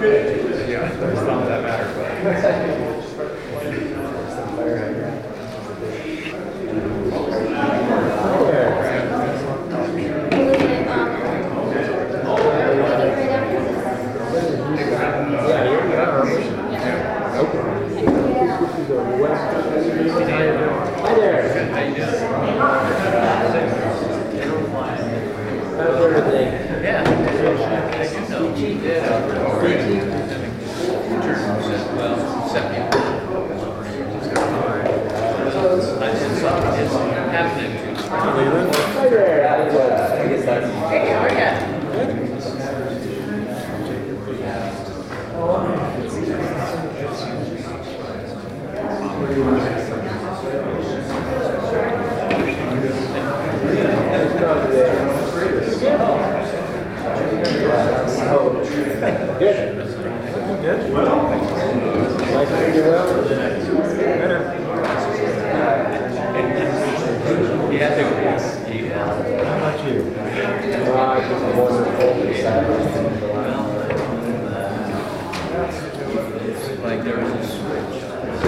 Yeah, it's not that matter, but. Yeah, you're Hi there. How you doing? How's everything? Yeah. I do know. Well, second. It's happening. Hi there. I guess that's. Hey, how are you? Good. Good. Nice to meet you. Well. Yeah, how about you? Just wonderful. like there was a switch.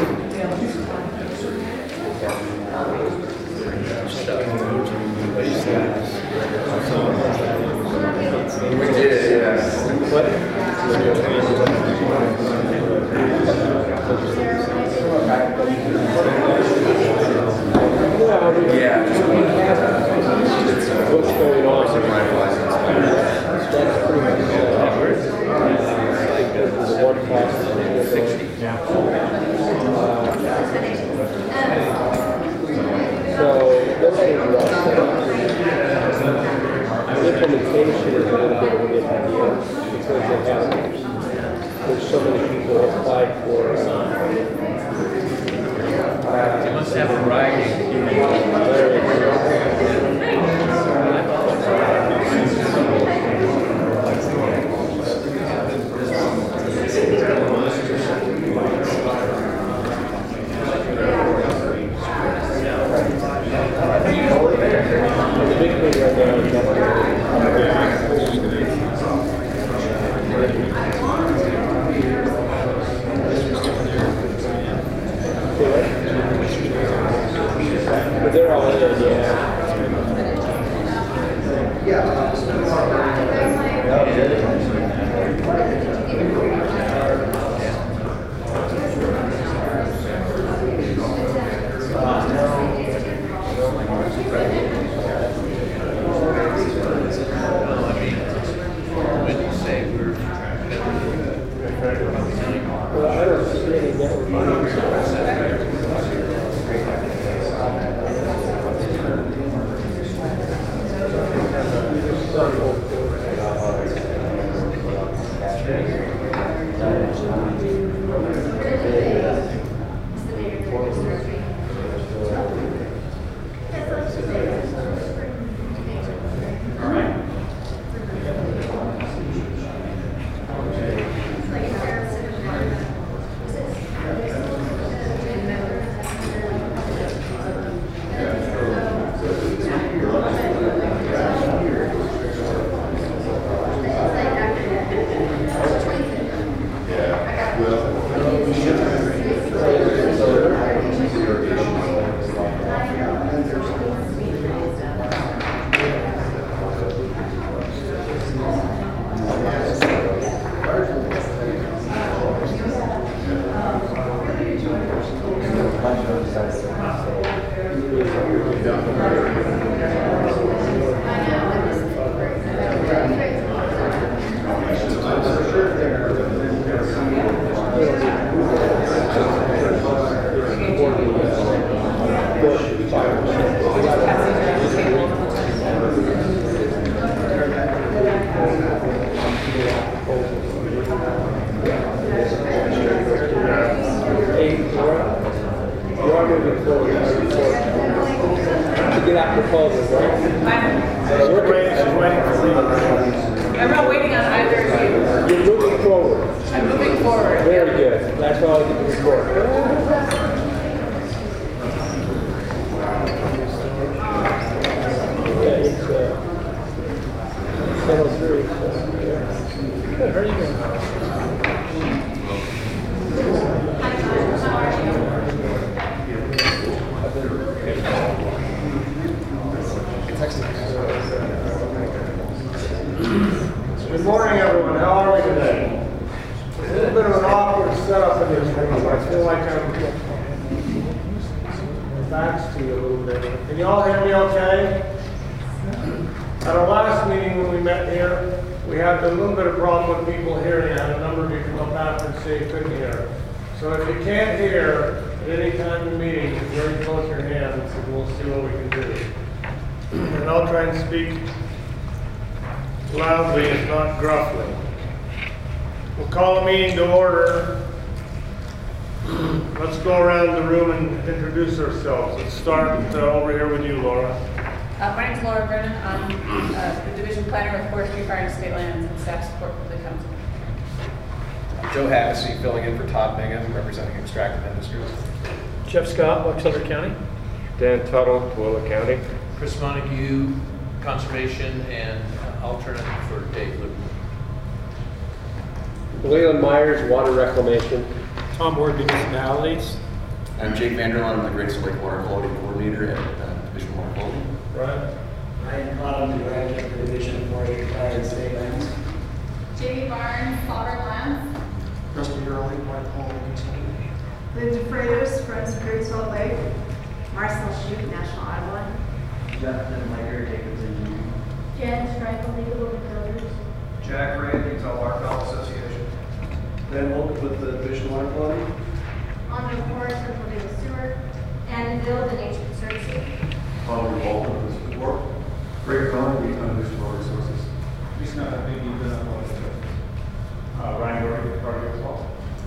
We did, yeah. Yeah. What's going on? That's pretty much the one cost. 60. So this is implementation is a little bit of a different deal because there's so many people who applied for. You must have a variety. The big thing right now is but they're all in, yeah. Well, I don't see any network. Get out proposals, right? I'm not waiting on either of you. You're moving forward. I'm moving forward. Very good. That's all I get to report. Yeah, it's 10:03. So, yeah. Good. How are you doing? of this room. I feel like I'm backs to you a little bit. Can you all hear me okay? At our last meeting when we met here, we had a little bit of problem with people hearing. I had a number of you come up after and say you couldn't hear. So if you can't hear at any time in the meeting, just raise both your hands and we'll see what we can do. And I'll try and speak loudly, if not gruffly. We'll call the meeting to order. Let's go around the room and introduce ourselves. Let's start over here with you, Laura. My name is Laura Brennan. I'm the Division Planner of Forestry, Fire, and State Lands and staff support for the council. Joe Hagasse filling in for Todd Bingham, representing Extractive Industries. Jeff Scott, Wexler County. Dan Tuttle, Tooele County. Chris Montague, Conservation, and alternate for Dave Luke. Leland Myers, Water Reclamation. Tom Ward, Municipalities. I'm Jake Vanderlaan. I'm the Great Salt Lake Water Quality Coordinator at Division of Water Quality. Right. Ryan Cotton, Director of the Division of Forestry, Fire, and State Lands. Jamie Barnes, Solder Lands. Rusty Hurley, Water Quality Consultant. Linda Freitas, Friends of Great Salt Lake. Marcel Shute, National Audubon. Jonathan Liger, Jacobs Engineering. Jen Strykel, Legal Builders. Jack Ray, Utah Water Fowl Association. Ben Volk with the Division of Water Quality. Andre Forrest, Central Davis Stewart. Anna Bill, the Nature Conservancy. Oliver Baldwin with support. Greg Cohen, Utah Division of Water Resources. He's not a big event. Ryan Gordy, Project Salt.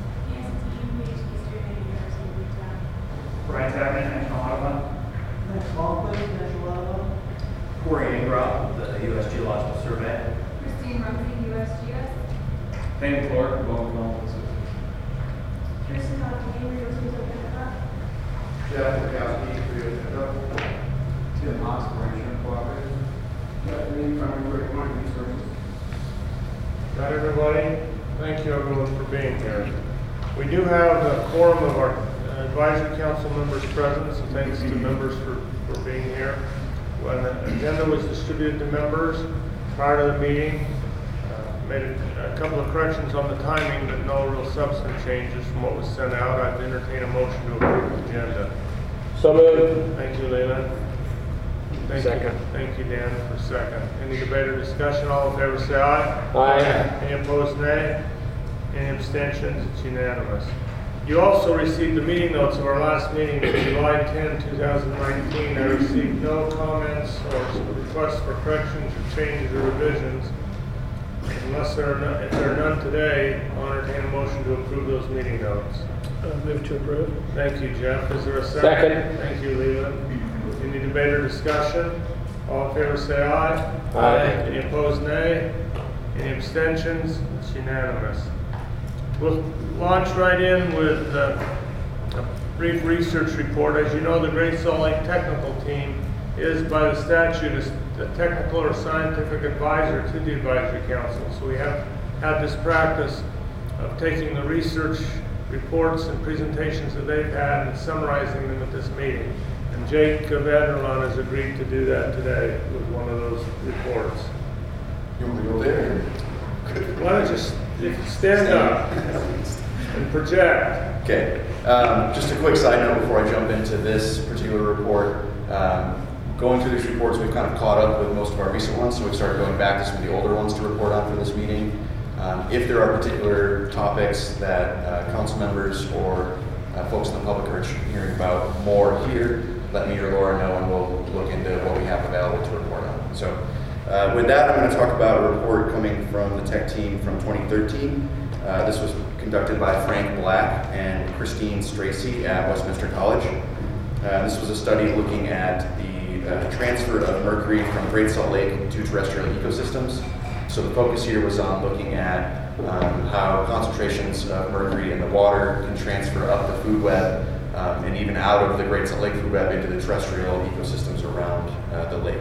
Brian Tappan, National Audubon. Max Malmquist, National Audubon. Corey Ingrop, the U.S. Geological Survey. Christine Rumpke, USGS. Payne Clark, Bowman Collins. Kirsten Hockey, Rio Tinto Canada. Jeff Lukowski, Rio Tinto. Tim Haas, Rancher Cooperative. Jeff Green, Farming Great Point Resources. Got everybody? Thank you everyone for being here. We do have a quorum of our advisory council members present, so thanks to members for being here. When the agenda was distributed to members prior to the meeting, made a couple of corrections on the timing, but no real substantive changes from what was sent out. I'd entertain a motion to approve the agenda. So moved. Thank you, Leland. Second. Thank you, Dan, for second. Any debate or discussion? All in favor say aye. Aye. Any opposed, nay. Any abstentions? It's unanimous. You also received the meeting notes of our last meeting, July 10, 2019. I received no comments or requests for corrections or changes or revisions. Unless there are none, if there are none today, I'll entertain a motion to approve those meeting notes. Move to approve. Thank you, Jeff. Is there a second? Second. Thank you, Leland. Any debate or discussion? All in favor say aye. Aye. Any opposed, nay. Any abstentions? It's unanimous. We'll launch right in with a brief research report. As you know, the Great Salt Lake Technical Team is, by the statute, a technical or scientific advisor to the Advisory Council. So we have had this practice of taking the research reports and presentations that they've had and summarizing them at this meeting. And Jake Vanderlaan has agreed to do that today with one of those reports. You want to go there? Why don't you stand up and project? Okay. Just a quick side note before I jump into this particular report. Going through these reports, we've kind of caught up with most of our recent ones, so we've started going back to some of the older ones to report on for this meeting. If there are particular topics that council members or folks in the public are hearing about more here, let me or Laura know and we'll look into what we have available to report on. So with that, I'm going to talk about a report coming from the tech team from 2013. This was conducted by Frank Black and Christine Stracy at Westminster College. This was a study looking at the transfer of mercury from Great Salt Lake to terrestrial ecosystems. So the focus here was on looking at how concentrations of mercury in the water can transfer up the food web and even out of the Great Salt Lake food web into the terrestrial ecosystems around the lake.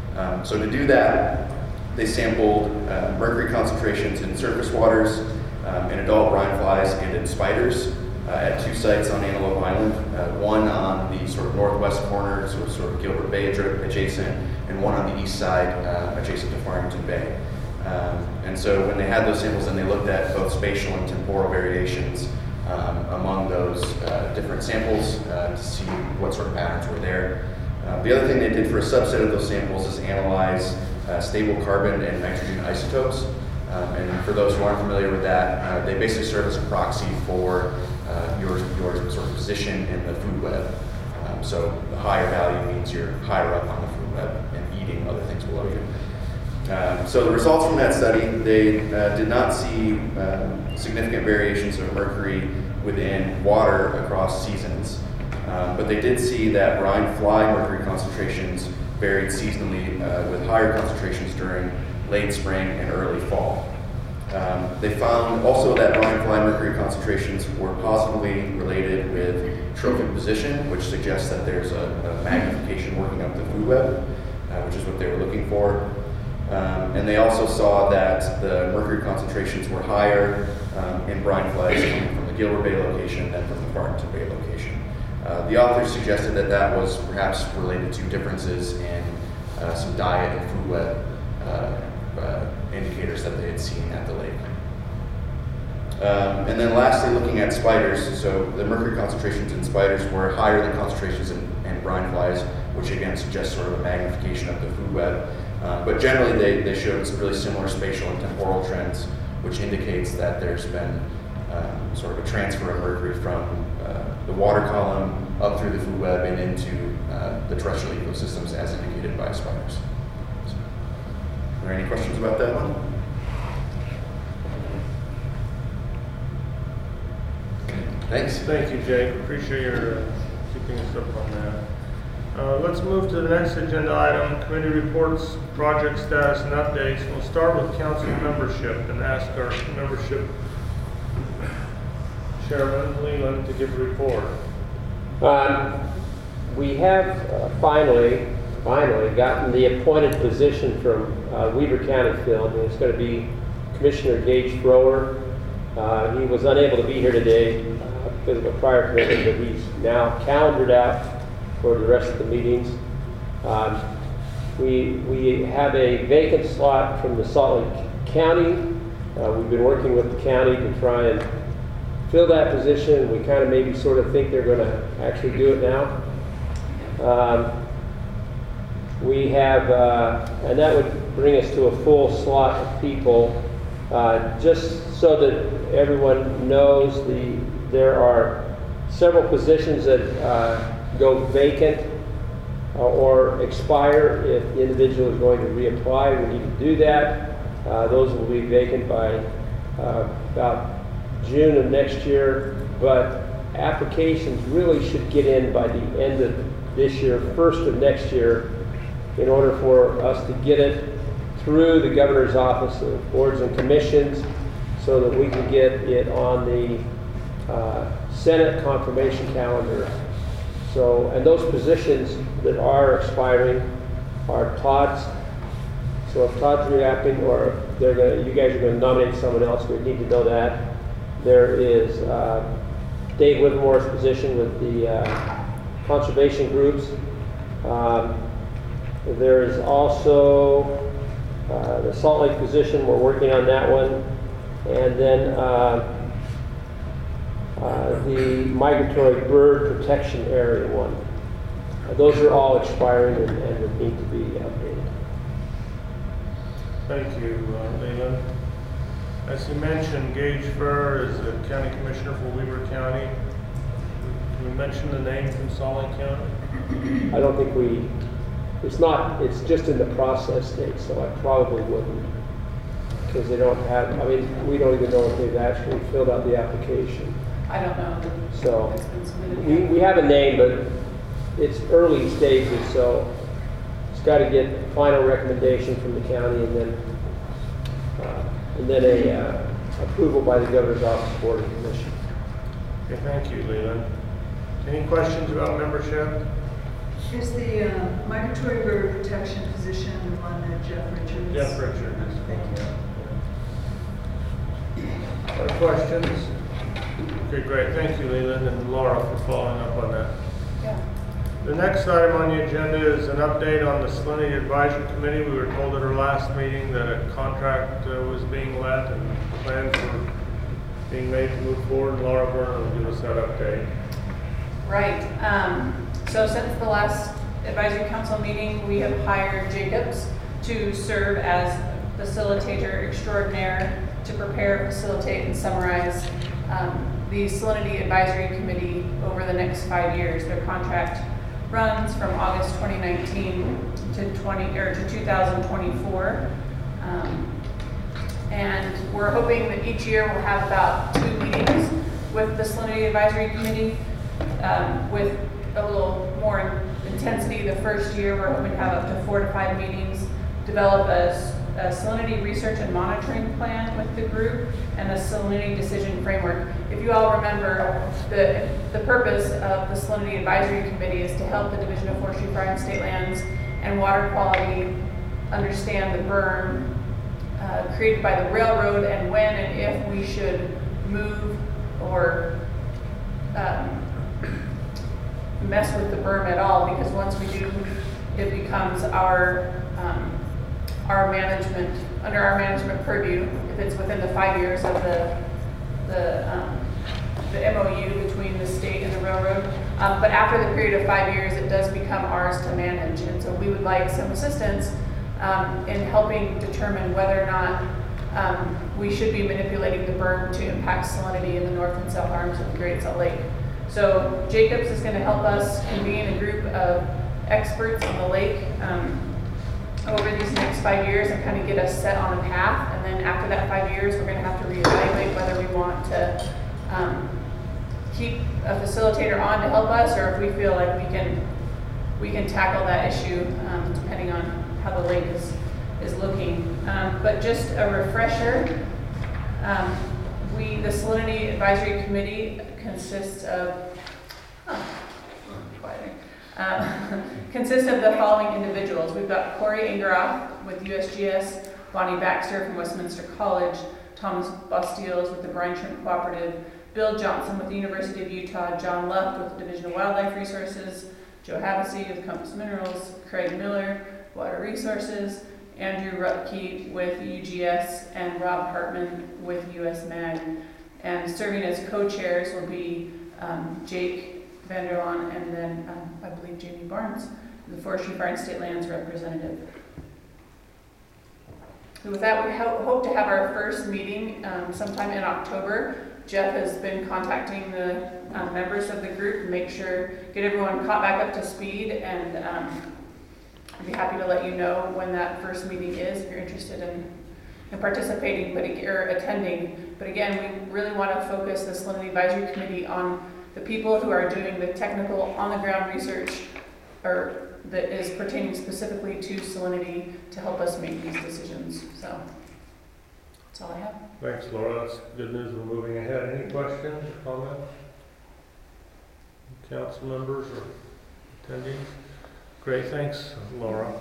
So to do that, they sampled mercury concentrations in surface waters, in adult brine flies, and in spiders at two sites on Antelope Island, one on the sort of northwest corner, sort of Gilbert Bay adjacent, and one on the east side adjacent to Farmington Bay. And so when they had those samples, then they looked at both spatial and temporal variations among those different samples to see what sort of patterns were there. The other thing they did for a subset of those samples is analyze stable carbon and nitrogen isotopes. And for those who aren't familiar with that, they basically serve as a proxy for your sort of position in the food web. So the higher value means you're higher up on the food web and eating other things below you. So the results from that study, they did not see significant variations of mercury within water across seasons, but they did see that brine fly mercury concentrations varied seasonally with higher concentrations during late spring and early fall. They found also that brine fly mercury concentrations were positively related with trophic position, which suggests that there's a magnification working up the food web, which is what they were looking for. And they also saw that the mercury concentrations were higher in brine flies coming from the Gilbert Bay location than from the Farmington Bay location. The authors suggested that that was perhaps related to differences in some diet and food web indicators that they had seen at the lake. And then lastly, looking at spiders, so the mercury concentrations in spiders were higher than concentrations in brine flies, which again suggests sort of a magnification of the food web. But generally, they showed some really similar spatial and temporal trends, which indicates that there's been sort of a transfer of mercury from the water column up through the food web and into the terrestrial ecosystems as indicated by spiders. So, are there any questions about that one? Thanks. Thank you, Jake. Appreciate your keeping us up on that. Let's move to the next agenda item, committee reports, project status, and updates. We'll start with council membership and ask our membership chairman, Leland, to give a report. We have finally gotten the appointed position from Weber County filled, and it's going to be Commissioner Gage Thrower. He was unable to be here today because of a prior commitment, but he's now calendared out for the rest of the meetings. We have a vacant slot from the Salt Lake County. We've been working with the county to try and fill that position. We kind of maybe sort of think they're going to actually do it now. We have, and that would bring us to a full slot of people. Just so that everyone knows, there are several positions that go vacant or expire. If the individual is going to reapply, we need to do that. Those will be vacant by about June of next year, but applications really should get in by the end of this year, first of next year, in order for us to get it through the governor's office of boards and commissions so that we can get it on the Senate confirmation calendar. So, and those positions that are expiring are Todd's. So if Todd's reapping, or you guys are going to nominate someone else, we need to know that. There is Dave Whitmore's position with the conservation groups. There is also the Salt Lake position. We're working on that one. And then the migratory bird protection area one. Those are all expiring and need to be updated. Thank you, Leland. As you mentioned, Gage Furr is the county commissioner for Weber County. Can we mention the name from Salt Lake County? I don't think it's just in the process stage, so I probably wouldn't. Because they don't have, we don't even know if they've actually filled out the application. I don't know. So It's been submitted. we have a name, but it's early stages, so it's got to get final recommendation from the county and then a approval by the governor's office board of commission. Okay, thank you, Leland. Any questions about membership? Is the migratory bird protection position the one that Jeff Richards? Jeff Richards. Thank you. Other questions? Okay, great. Thank you, Leland and Laura, for following up on that. Yeah. The next item on the agenda is an update on the Salinity Advisory Committee. We were told at our last meeting that a contract was being let and planned for being made to move forward, and Laura Vernon will give us that update. Right. So since the last advisory council meeting, we have hired Jacobs to serve as facilitator extraordinaire to prepare, facilitate, and summarize the Salinity Advisory Committee over the next 5 years. Their contract runs from August 2019 to 2024. And we're hoping that each year we'll have about 2 meetings with the Salinity Advisory Committee with a little more intensity. The first year we're hoping to have up to 4 to 5 meetings, develop a salinity research and monitoring plan with the group, and a salinity decision framework. If you all remember, the purpose of the Salinity Advisory Committee is to help the Division of Forestry, Fire, and State Lands and Water Quality understand the berm created by the railroad and when and if we should move or mess with the berm at all, because once we do, it becomes our management, under our management purview, if it's within the 5 years of the MOU between the state and the railroad. But after the period of 5 years, it does become ours to manage. And so we would like some assistance in helping determine whether or not we should be manipulating the berm to impact salinity in the north and south arms of the Great Salt Lake. So Jacobs is going to help us convene a group of experts on the lake over these next 5 years and kind of get us set on a path. And then after that 5 years, we're going to have to reevaluate whether we want to keep a facilitator on to help us, or if we feel like we can tackle that issue depending on how the lake is looking. But just a refresher, the Salinity Advisory Committee consists of consists of the following individuals. We've got Corey Ingeroth with USGS, Bonnie Baxter from Westminster College, Thomas Bastiles with the Brine Shrimp Cooperative, Bill Johnson with the University of Utah, John Luft with the Division of Wildlife Resources, Joe Havassy with Compass Minerals, Craig Miller, Water Resources, Andrew Rutke with UGS, and Rob Hartman with USMAG. And serving as co-chairs will be Jake Vanderlaan and then I believe Jamie Barnes, the Forestry, Fire, and State Lands representative. So with that, we hope to have our first meeting sometime in October. Jeff has been contacting the members of the group to make sure, get everyone caught back up to speed, and I'd be happy to let you know when that first meeting is if you're interested in participating or attending. But again, we really want to focus the Salinity Advisory Committee on the people who are doing the technical on-the-ground research that is pertaining specifically to salinity to help us make these decisions. So that's all I have. Thanks, Laura. That's good news. We're moving ahead. Any questions or comments? Council members or attendees? Great, thanks, Laura.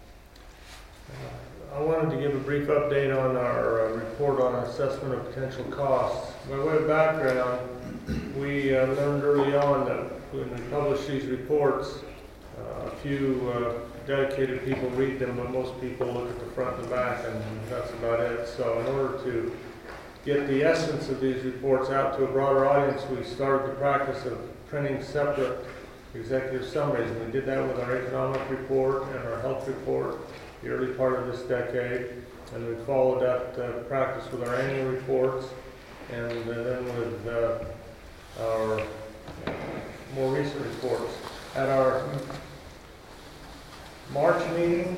I wanted to give a brief update on our report on assessment of potential costs. By way of background, we learned early on that when we publish these reports, a few dedicated people read them, but most people look at the front and the back, and that's about it. So in order to get the essence of these reports out to a broader audience, we started the practice of printing separate executive summaries. And we did that with our economic report and our health report the early part of this decade, and we followed that practice with our annual reports, and then with our more recent reports. At our March meeting,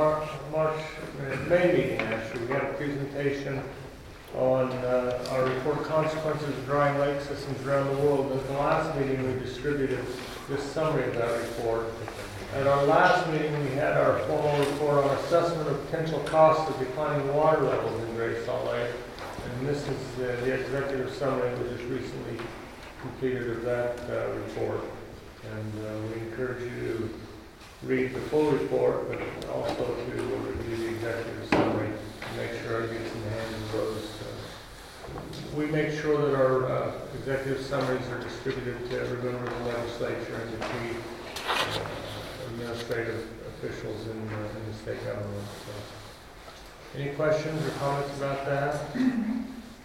May meeting actually, we had a presentation on our report Consequences of Drying Lake Systems Around the World. At the last meeting, we distributed this summary of that report. At our last meeting, we had our formal report on assessment of potential costs of declining water levels in Great Salt Lake. And this is the executive summary that was just recently completed of that report. And we encourage you to read the full report, but also to review the executive summary to make sure it gets in the hands of those. We make sure that our executive summaries are distributed to every member of the legislature and the key administrative officials in the state government. So, any questions or comments about that? Mr.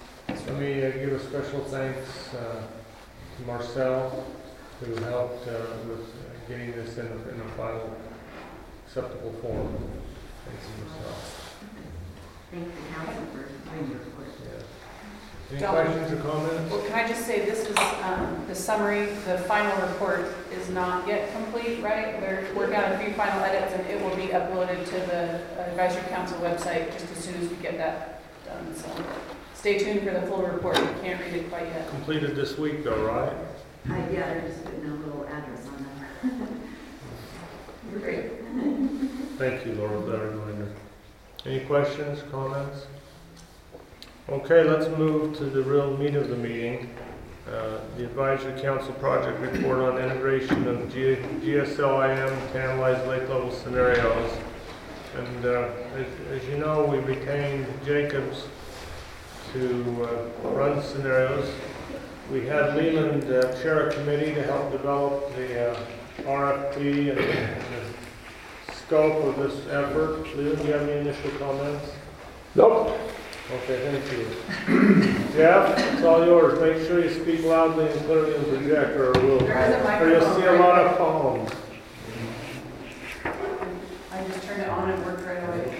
Let me give a special thanks to Marcel, who helped with getting this in a final acceptable form. Thanks, Marcel. Thank the council for doing your report. Yeah. Any John? questions or comments? Well, can I just say, this is the summary, the final report is not yet complete, right? We're working on a few final edits, and it will be uploaded to the advisory council website just as soon as we get that done. So stay tuned for the full report. You can't read it quite yet. Completed this week though, right? Yeah, they're just putting a little address on them. You're great. Thank you, Laura, for that reminder. Any questions, comments? Okay, let's move to the real meat of the meeting. The Advisory Council Project Report on Integration of GSLIM to Analyze Lake Level Scenarios. And as you know, we retained Jacobs to run scenarios. We had Leland chair a committee to help develop the RFP and the scope of this effort. Leland, do you have any initial comments? Nope. Okay, thank you. Jeff, it's all yours. Make sure you speak loudly and clearly in the projector, or you'll see a lot of phones. I just turned it on and worked right away.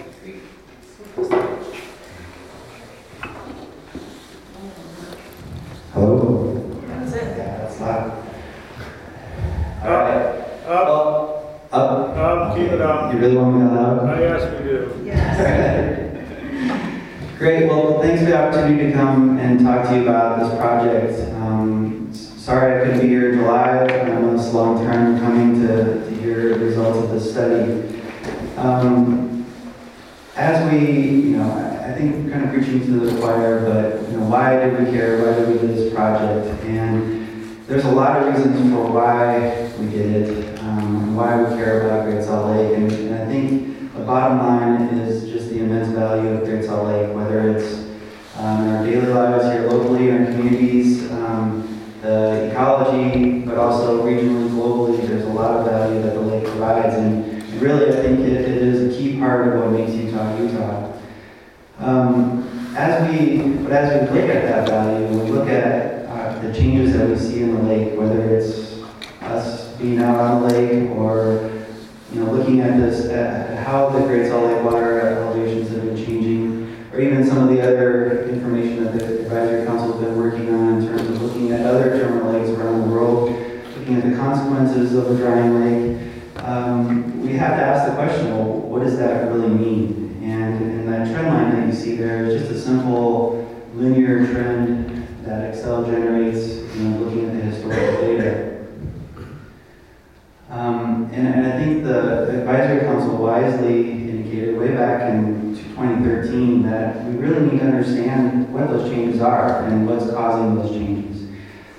Hello? That's it. Yeah, that's loud. Alright. Up, keep it up. You really want me to loud? Yes, we do. Yes. Great, well, thanks for the opportunity to come and talk to you about this project. Sorry I couldn't be here in July. I know it's a long time coming to hear the results of this study. As we, I think we're kind of preaching to the choir, but why do we care? Why do we do this project? And there's a lot of reasons for why we did it, and why we care about Great Salt Lake. And I think the bottom line is just the immense value of Great Salt Lake, whether it's in our daily lives here locally, in our communities, the ecology, but also regionally, globally. There's a lot of value that the lake provides, and really I think it is a key part of what makes Utah, Utah. As we look at that value, we look at the changes that we see in the lake, whether it's us being out on the lake or looking at this, at how the Great Salt Lake water elevations have been changing, or even some of the other information that the Advisory Council has been working on in terms of looking at other terminal lakes around the world, looking at the consequences of a drying lake. We have to ask the question, well, what does that really mean? And that trend line that you see there is just a simple linear trend that Excel generates, looking at the historical data. And I think the Advisory Council wisely indicated way back in 2013 that we really need to understand what those changes are and what's causing those changes.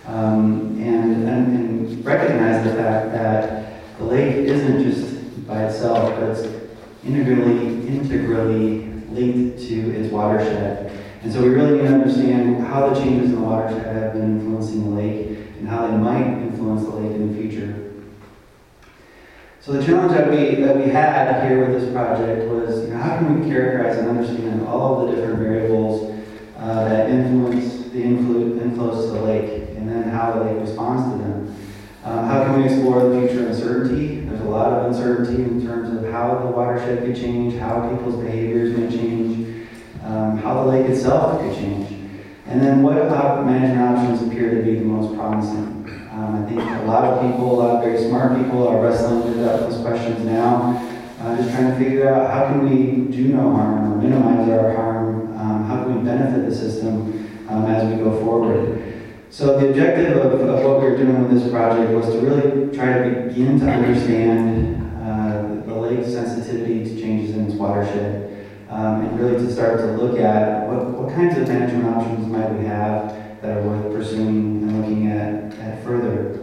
And recognize the fact that the lake isn't just by itself, but it's integrally linked to its watershed. And so we really need to understand how the changes in the watershed have been influencing the lake and how they might influence the lake in the future. So the challenge that we had here with this project was, how can we characterize and understand all of the different variables that influence the inflows to the lake, and then how the lake responds to them. How can we explore the future uncertainty? There's a lot of uncertainty in terms of how the watershed could change, how people's behaviors may change, how the lake itself could change. And then what management options appear to be the most promising. I think a lot of very smart people are wrestling with those questions now, just trying to figure out how can we do no harm or minimize our harm, how can we benefit the system as we go forward. So the objective of what we were doing with this project was to really try to begin to understand the lake's sensitivity to changes in its watershed, and really to start to look at what kinds of management options might we have that are worth pursuing and looking at further.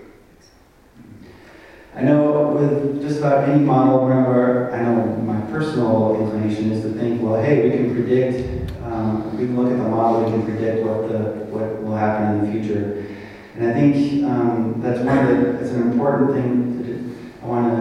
I know with just about any model, I know my personal inclination is to think, well, hey, we can predict, we can look at the model, we can predict what will happen in the future. And I think that's an important thing to do. I want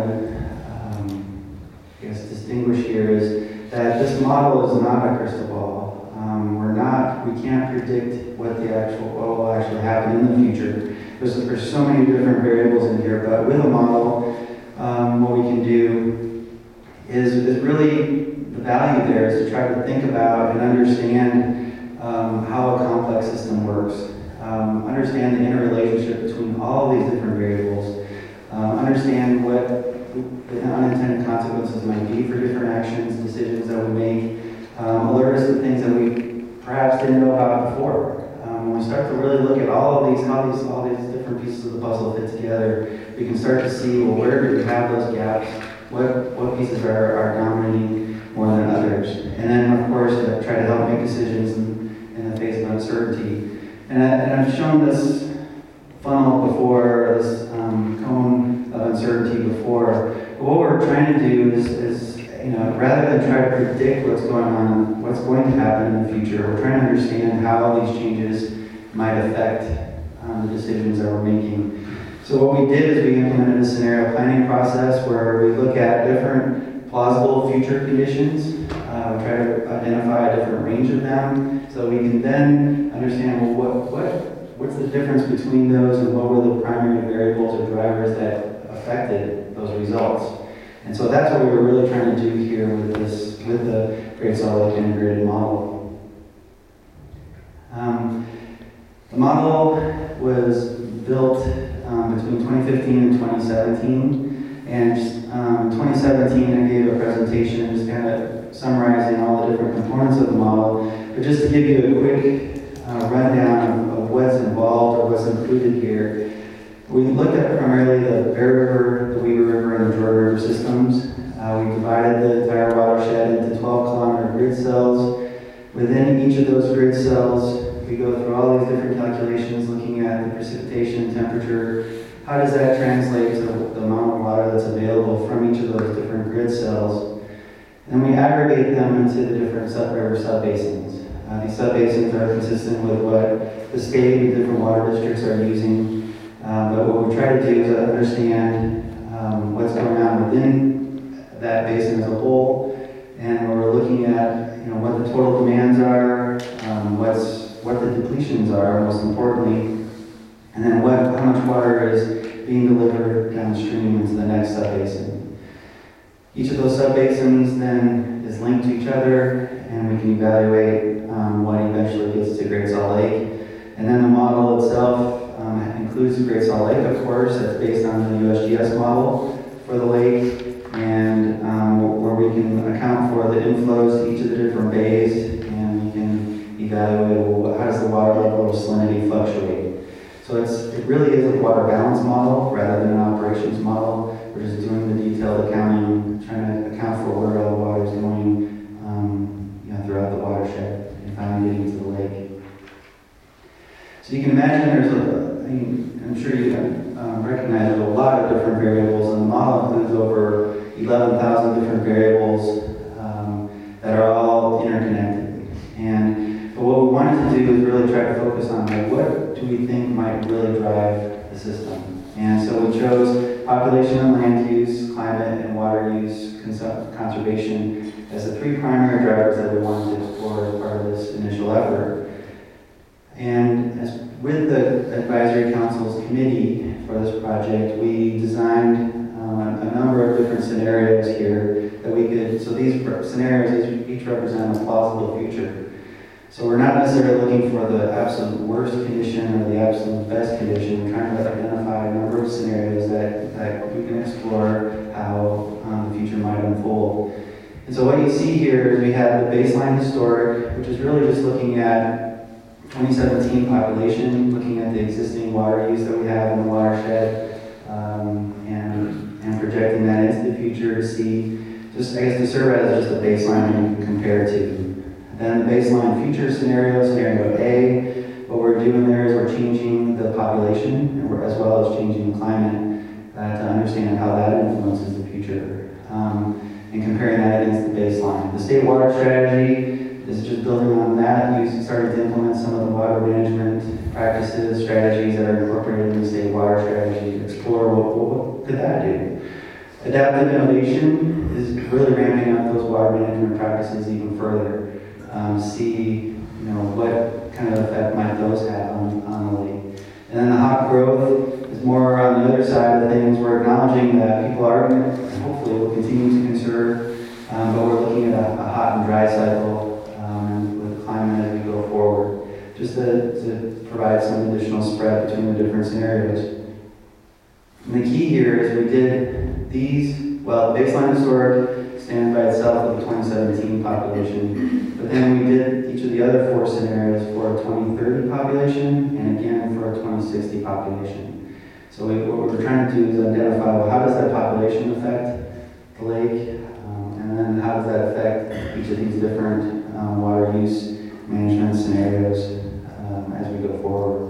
to, distinguish here is that this model is not a crystal ball. we can't predict what will actually happen in the future. There's so many different variables in here, but with a model, what we can do is really, the value there is to try to think about and understand how a complex system works. Understand the interrelationship between all these different variables. Understand what the unintended consequences might be for different actions, decisions that we make. Alert us to things that we perhaps didn't know about before. When we start to really look at all of these, how all these different pieces of the puzzle fit together, we can start to see, well, where do we have those gaps? What pieces are dominating more than others? And then, of course, try to help make decisions in the face of uncertainty. And I've shown this funnel before, this cone of uncertainty before. But what we're trying to do is rather than try to predict what's going on, what's going to happen in the future, we're trying to understand how these changes might affect the decisions that we're making. So what we did is we implemented a scenario planning process where we look at different plausible future conditions. We try to identify a different range of them so we can then understand, well, what's the difference between those and what were the primary variables or drivers that affected those results. And so that's what we were really trying to do here with the Great Salt Lake Integrated Model. The model was built between 2015 and 2017. And in 2017, I gave a presentation just kind of summarizing all the different components of the model. But just to give you a quick rundown of what's involved or what's included here, we looked at primarily the Bear River, the Weaver River, and the Jordan River systems. We divided the entire watershed into 12-kilometer grid cells. Within each of those grid cells, we go through all these different calculations looking at the precipitation, temperature. How does that translate to the amount of water that's available from each of those different grid cells? And we aggregate them into the different river subbasins. These subbasins are consistent with what the state and different water districts are using. But what we try to do is understand what's going on within that basin as a whole, and we're looking at what the total demands are, what the depletions are, most importantly, and then how much water is being delivered downstream into the next subbasin. Each of those subbasins then is linked to each other, and we can evaluate what eventually gets to Great Salt Lake. And then the model itself includes the Great Salt Lake, of course. That's based on the USGS model for the lake, and where we can account for the inflows to each of the different bays, and we can evaluate how does the water level or salinity fluctuate. So it really is a water balance model rather than an operations model. We're just doing the detailed accounting, trying to account for where all the water is going throughout the watershed and finally getting to the lake. So you can imagine I'm sure you recognize there's a lot of different variables, and the model includes over 11,000 different variables that are all interconnected. But what we wanted to do is really try to focus on what do we think might really drive the system. And so we chose population and land use, climate and water use, conservation as the three primary drivers that we wanted to explore as part of this initial effort. And with the Advisory Council's committee for this project, we designed a number of different scenarios here that we could, so these scenarios each represent a plausible future. So we're not necessarily looking for the absolute worst condition or the absolute best condition. We're trying to identify a number of scenarios that we can explore how the future might unfold. And so what you see here is we have the baseline historic, which is really just looking at 2017 population, looking at the existing water use that we have in the watershed, and projecting that into the future to see, to serve as just a baseline we can compare to. Then the baseline future scenario A, what we're doing there is we're changing the population as well as changing the climate to understand how that influences the future, and comparing that against the baseline. The state water strategy is just building on that, starting to implement some of the water management practices, strategies that are incorporated in the state water strategy to explore what could that do. Adaptive innovation is really ramping up those water management practices even further. See what kind of effect might those have on the lake. And then the hot growth is more on the other side of things. We're acknowledging that people are going to, and hopefully will continue to conserve, but we're looking at a hot and dry cycle with climate as we go forward, just to provide some additional spread between the different scenarios. And the key here is we did these, well, baseline historic stands by itself with the 2017 population, but then we did each of the other 4 scenarios for a 2030 population and again for a 2060 population. So what we're trying to do is identify, well, how does that population affect the lake, and then how does that affect each of these different water use management scenarios as we go forward.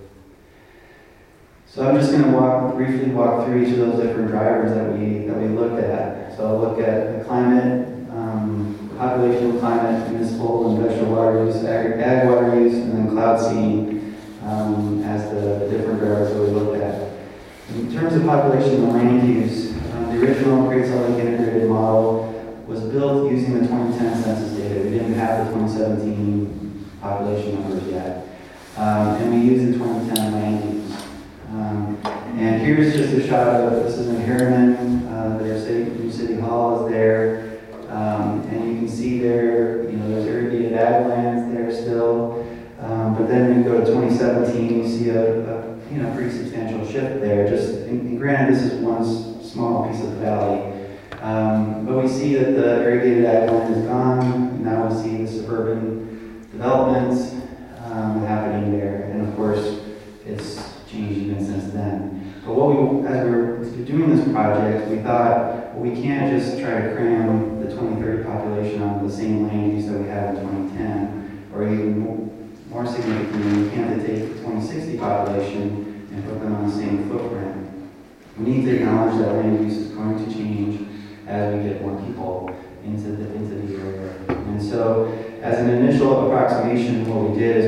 So I'm just going to briefly walk through each of those different drivers that we looked at. So I'll look at the climate, population, climate, municipal and industrial water use, ag water use, and then cloud seeding as the different drivers that we looked at. In terms of population and land use, the original Great Salt Lake integrated model was built using the 2010 census data. We didn't have the 2017 population numbers yet. And we used the 2010 land use. And here's just a shot of, this is in Harriman, their new city hall is there. And you can see there, there's irrigated ag lands there still. But then when you go to 2017, you see a pretty substantial shift there. And granted, this is one small piece of the valley. But we see that the irrigated ag land is gone. Now we see the suburban developments happening there. And of course, it's changed even since then. But as we were doing this project, we thought, well, we can't just try to cram the 2030 population on the same land use that we had in 2010, or even more significantly, we can't take the 2060 population and put them on the same footprint. We need to acknowledge that land use is going to change as we get more people into the area. And so, as an initial approximation, what we did is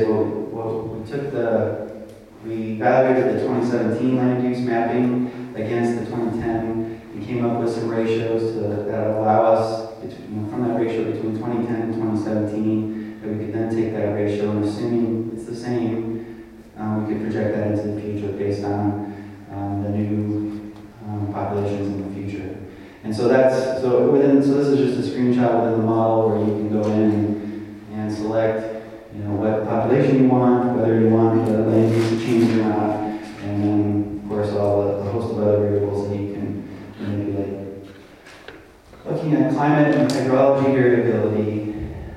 we evaluated the 2017 land use mapping against the 2010 and came up with some ratios that allow us, from that ratio between 2010 and 2017, that we could then take that ratio and assuming it's the same, we could project that into the future based on the new populations in the future. And so this is just a screenshot within the model where you can go in and select what population you want, whether you want the land use to change or not, and then, of course, all the host of other variables that you can manipulate. Looking at climate and hydrology variability,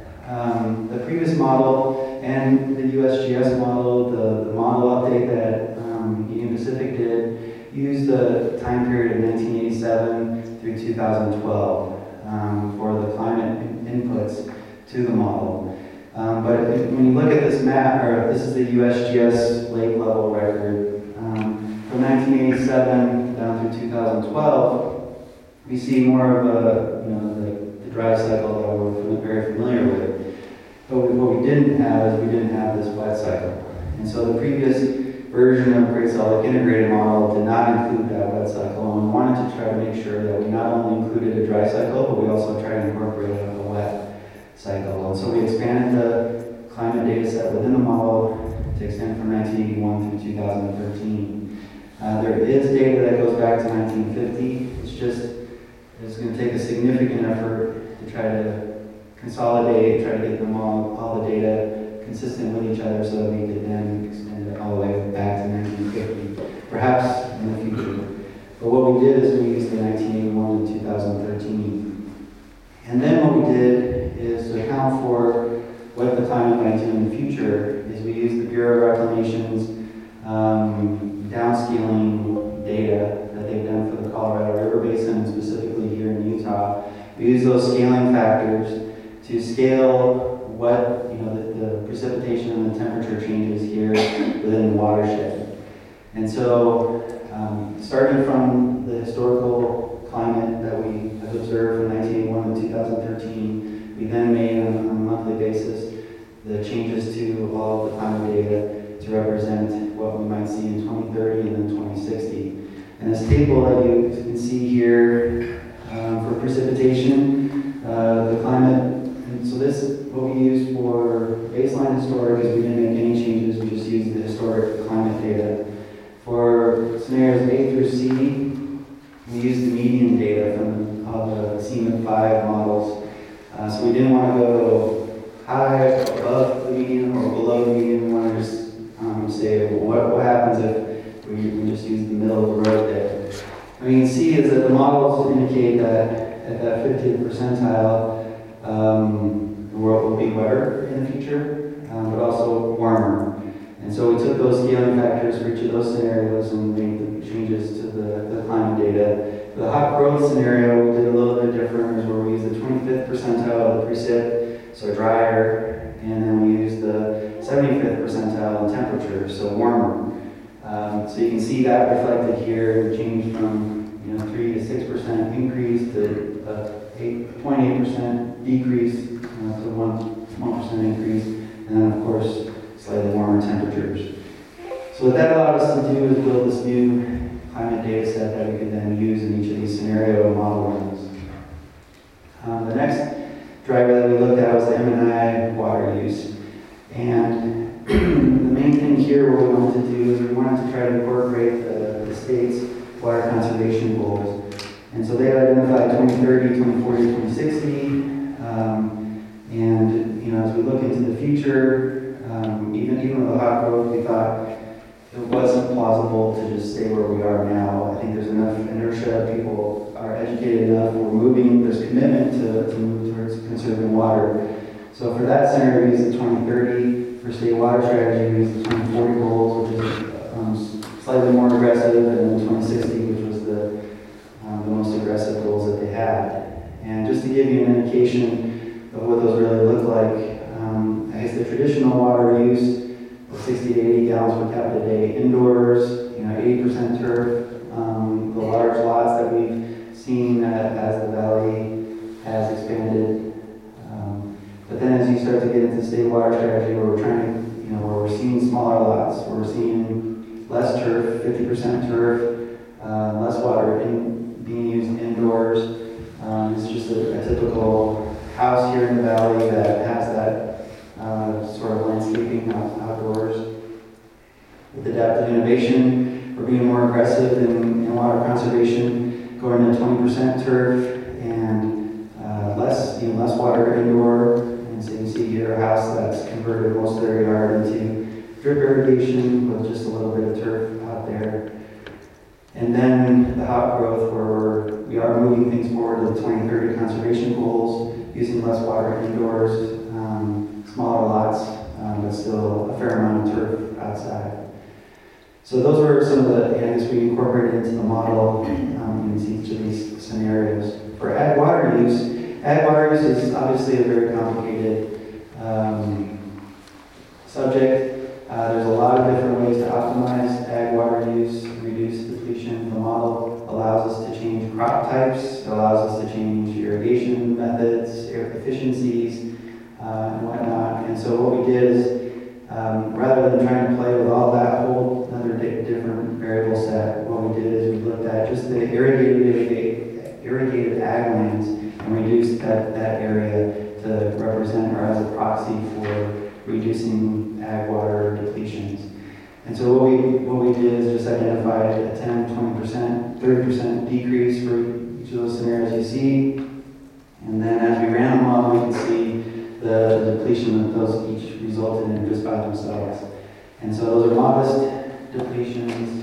the previous model and the USGS model, the model update that Union Pacific did, used the time period of 1987 through 2012 for the climate inputs to the model. But when you look at this map, or this is the USGS lake level record, from 1987 down through 2012, we see more of the dry cycle that we're very familiar with. But what we didn't have this wet cycle. And so the previous version of Great Salt Lake integrated model did not include that wet cycle, and we wanted to try to make sure that we not only included a dry cycle, but we also tried to incorporate a wet cycle. And so we expanded the climate data set within the model to extend from 1981 through 2013. There is data that goes back to 1950. It's going to take a significant effort to try to consolidate, try to get them all the data consistent with each other so that we could then extend it all the way back to 1950, perhaps in the future. But what we did is we used the 1981 to 2013. And then what we did is to account for what the climate might do in the future is we used the Bureau of Reclamation's downscaling data that they've done for the Colorado River Basin, and specifically here in Utah. We use those scaling factors to scale what the precipitation and the temperature changes here within the watershed. And so, starting from the historical climate that we have observed from 1981 to 2013, we then made on a monthly basis the changes to all of the climate data to represent what we might see in 2030 and then 2060. And this table that you can see here for precipitation, the climate So this is what we used for baseline historic, is we didn't make any changes, we just used the historic climate data. For scenarios A through C, we used the median data from all the CMIP 5 models. So we didn't want to go high, above the median, or below the median. We want to just say, well, what happens if we just use the middle of the road there. And you can see is that the models indicate that at that 50th percentile, the world will be wetter in the future, but also warmer. And so we took those scaling factors for each of those scenarios and made the changes to the climate data. For the hot growth scenario, we did a little bit different, is where we used the 25th percentile of the precip, so drier, and then we used the 75th percentile in temperature, so warmer. So you can see that reflected here. We changed from 3 to 6% increase to 0.8% decrease to 1% increase, and then of course slightly warmer temperatures. So what that allowed us to do is build this new climate data set that we could then use in each of these scenario model runs. The next driver that we looked at was the M&I water use. And the main thing here what we wanted to do is we wanted to try to incorporate the state's water conservation goals. And so they identified 2030, 2040, 2060. As we look into the future, even with the hot growth, we thought it wasn't plausible to just stay where we are now. I think there's enough inertia, people are educated enough, we're moving, there's commitment to move towards conserving water. So for that scenario, we used the 2030. For state water strategy, we used the 2040 goals, which is slightly more aggressive, and then 2060, which was the most aggressive goals that they had. And just to give you an indication of what those really look like, I guess the traditional water use, 60 to 80 gallons per capita day indoors, 80% turf. The large lots that we've seen as the valley has expanded. But then as you start to get into state water strategy, where we're trying to, where we're seeing smaller lots, where we're seeing less turf, 50% turf, less water being used indoors. It's just a typical house here in the valley that has that sort of landscaping outdoors. With adaptive innovation, we're being more aggressive in water conservation, going to 20% turf and less water indoor. And so you see here a house that's converted most of their yard into drip irrigation with just a little bit of turf out there. And then the hot growth, where we are moving things forward to the 2030 conservation goals, using less water indoors, smaller lots, but still a fair amount of turf outside. So those were some of the areas we incorporated into the model in each of these scenarios. For ag water use is obviously a very complicated subject. There's a lot of different ways to optimize ag water use, reduce depletion. The model allows us to change crop types, it allows us to change irrigation methods, efficiencies, and whatnot. And so what we did is, rather than trying to play with all that whole other different variable set, what we did is we looked at just the irrigated ag lands and reduced that area to represent or as a proxy for reducing ag water depletions. And so what we did is just identified a 10, 20%, 30% decrease for each of those scenarios you see. And then as we ran the model, we could see the depletion that those each resulted in just by themselves. And so those are modest depletions,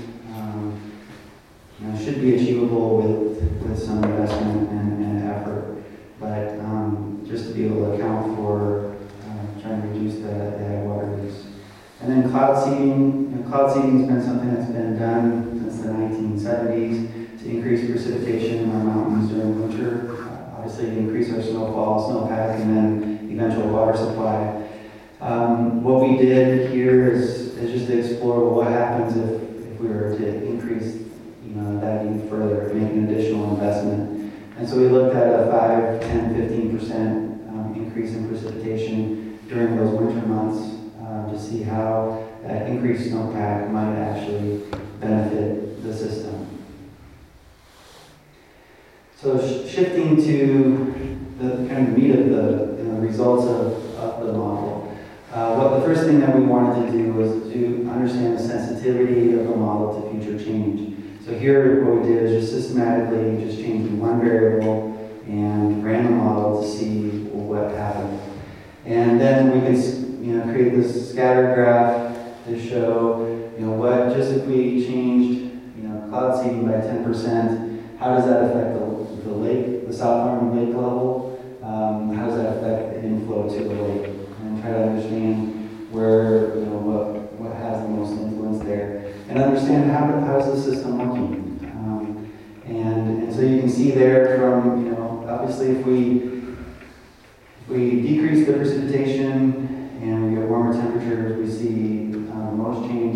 should be achievable with some investment and effort. But just to be able to account for trying to reduce the ag water use. And then cloud seeding. Cloud seeding has been something that's been done since the 1970s to increase precipitation in our mountains during winter. Obviously, to increase our snowfall, snowpack, and then eventual water supply. What we did here is just to explore what happens if we were to increase that even further, make an additional investment. And so we looked at a 5, 10, 15% increase in precipitation during those winter months to see how that increased snowpack might actually benefit the system. So shifting to the kind of of meat of the results of the model. The first thing that we wanted to do was to understand the sensitivity of the model to future change. So here what we did is just systematically just changing one variable and ran the model to see what happened. And then we can create this scatter graph to show what just if we changed cloud seeding by 10%, how does that affect the lake, the South Arm lake level? How does that affect the inflow to the lake? And try to understand where, what has the most influence there. And understand how is the system working. And so you can see there from, obviously if we decrease the precipitation and we get warmer temperatures, we see most change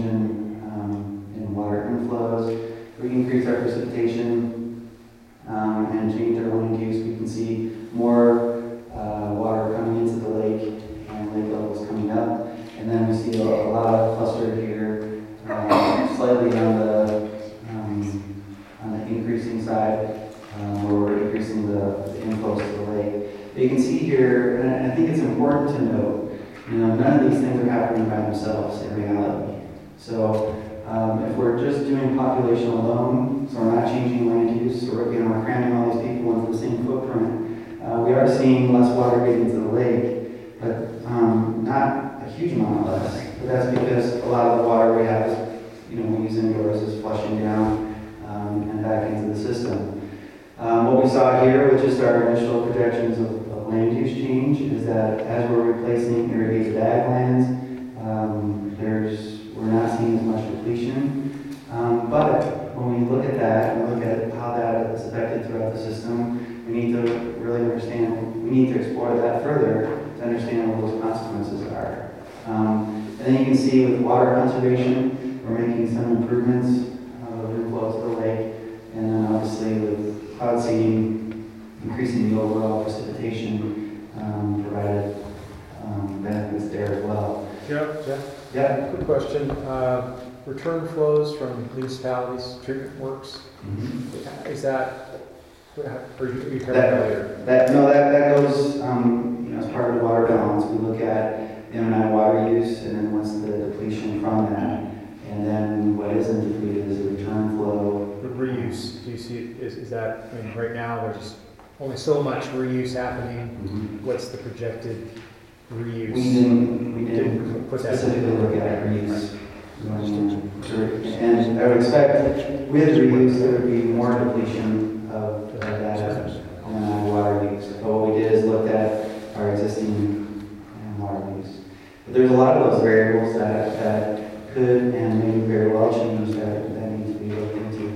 in water inflows. We increase our precipitation and change our land use. We can see more water coming into the lake and lake levels coming up. And then we see a lot of cluster here, slightly on the increasing side, where we're increasing the inflows to the lake. But you can see here, and I think it's important to note, none of these things are happening by themselves in reality. So if we're just doing population alone, so we're not changing land use, or we're cramming all these people into the same footprint, we are seeing less water getting to the lake, but not a huge amount less. But that's because a lot of the water we have is, we use indoors is flushing down and back into the system. What we saw here with just our initial projections of land use change is that as we're replacing irrigated ag lands, we're not seeing as much depletion. But when we look at that and look at how that is affected throughout the system, we need to really understand, we need to explore that further to understand what those consequences are. And then you can see with water conservation, we're making some improvements of inflow to the lake, and then obviously with cloud seeding, increasing the overall precipitation provided benefits there as well. Jeff? Yeah. Quick question. Return flows from municipalities, treatment works. Mm-hmm. Is that, or you covered that earlier? That goes as part of the water balance. We look at the M&I water use and then what's the depletion from that. And then what isn't depleted is the return flow. The reuse, do you see, is that, right now there's only so much reuse happening. Mm-hmm. What's the projected reuse? We didn't specifically look at reuse. And I would expect with reuse there would be more depletion of that water use. But what we did is looked at our existing water use. But there's a lot of those variables that could and maybe very well change that need to be looked into.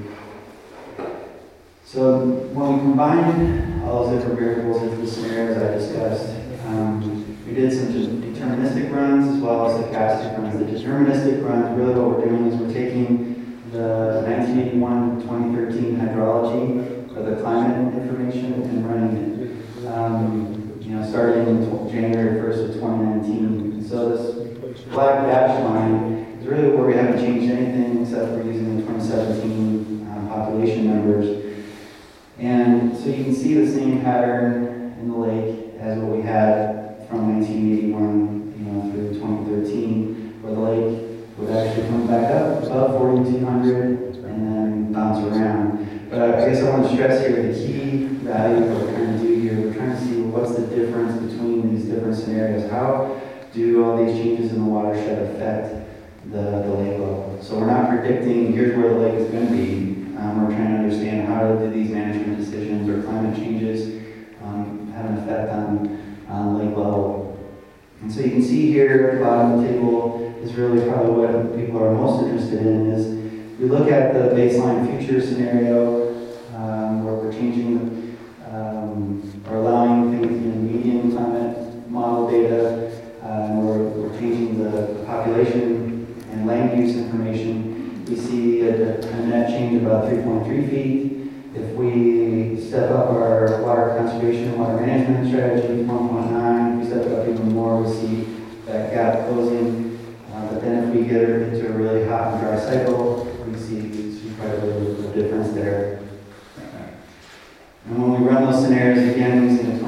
So when we combine all those different variables into the scenarios I discussed, we did some just deterministic runs as well as stochastic runs. The deterministic runs, really what we're doing is we're taking the 1981-2013 hydrology or the climate information and running it, starting January 1st of 2019. So this black dash line is really where we haven't changed anything except for using the 2017 population numbers. And so you can see the same pattern in the lake as what we had from 1981 through 2013, where the lake would actually come back up above 4,200 and then bounce around. But I guess I want to stress here the key value that we're trying to do here. We're trying to see what's the difference between these different scenarios. How do all these changes in the watershed affect the lake level? So we're not predicting here's where the lake is going to be. We're trying to understand how do these management decisions or climate changes have an effect on lake level. And so you can see here at the bottom of the table is really probably what people are most interested in is we look at the baseline future scenario where we're changing or allowing things in median climate model data, we're changing the population and land use information. We see a net change of about 3.3 feet. If we step up our water conservation, water management strategy, 1.9, if we step it up even more, we see that gap closing. But then if we get into a really hot and dry cycle, we see quite a bit of a difference there. And when we run those scenarios again using the 2060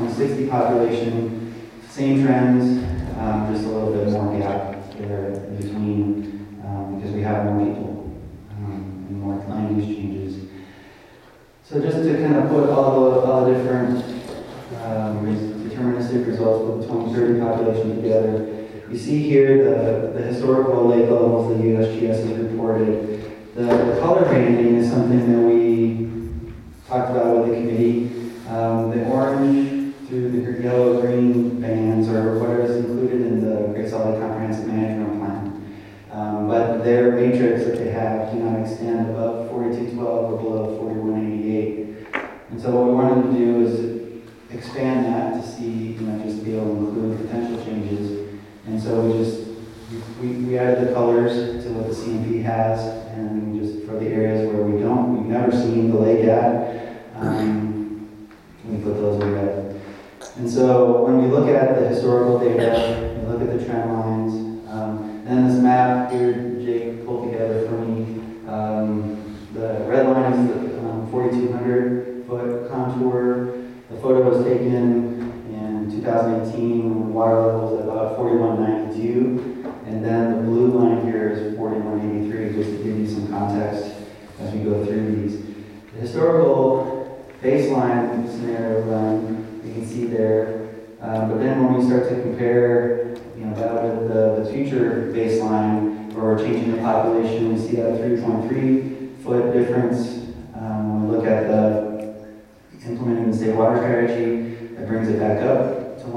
population, same trends, just a little bit more gap there in between, because we have more people and more land use changes. So just to kind of put all the different deterministic results for the 2030 population together, you see here the historical lake levels that USGS has reported. The color banding is something that we talked about with the committee. The orange through the yellow, green bands are what is included in the Great Salt Lake Comprehensive Management Plan. But their matrix that they have do not extend above 4212 or below 4188. And so what we wanted to do is expand that to see, just to be able to include potential changes. And so we added the colors to what the CMP has, and just for the areas where we've never seen the lake at, we put those in red. And so when we look at the historical data, we look at the trend lines, and then this map here, Jake pulled together for me. The red line is the 4,200 foot contour. The photo was taken in 2018 when the water level was about 4192, and then the blue line here is 4183, just to give you some context as we go through these. The historical baseline scenario run, you can see there, but then when we start to compare that with the future baseline, where we're changing the population, we see that 3.3 foot difference. When we look at implementing the state water strategy, that brings it back up to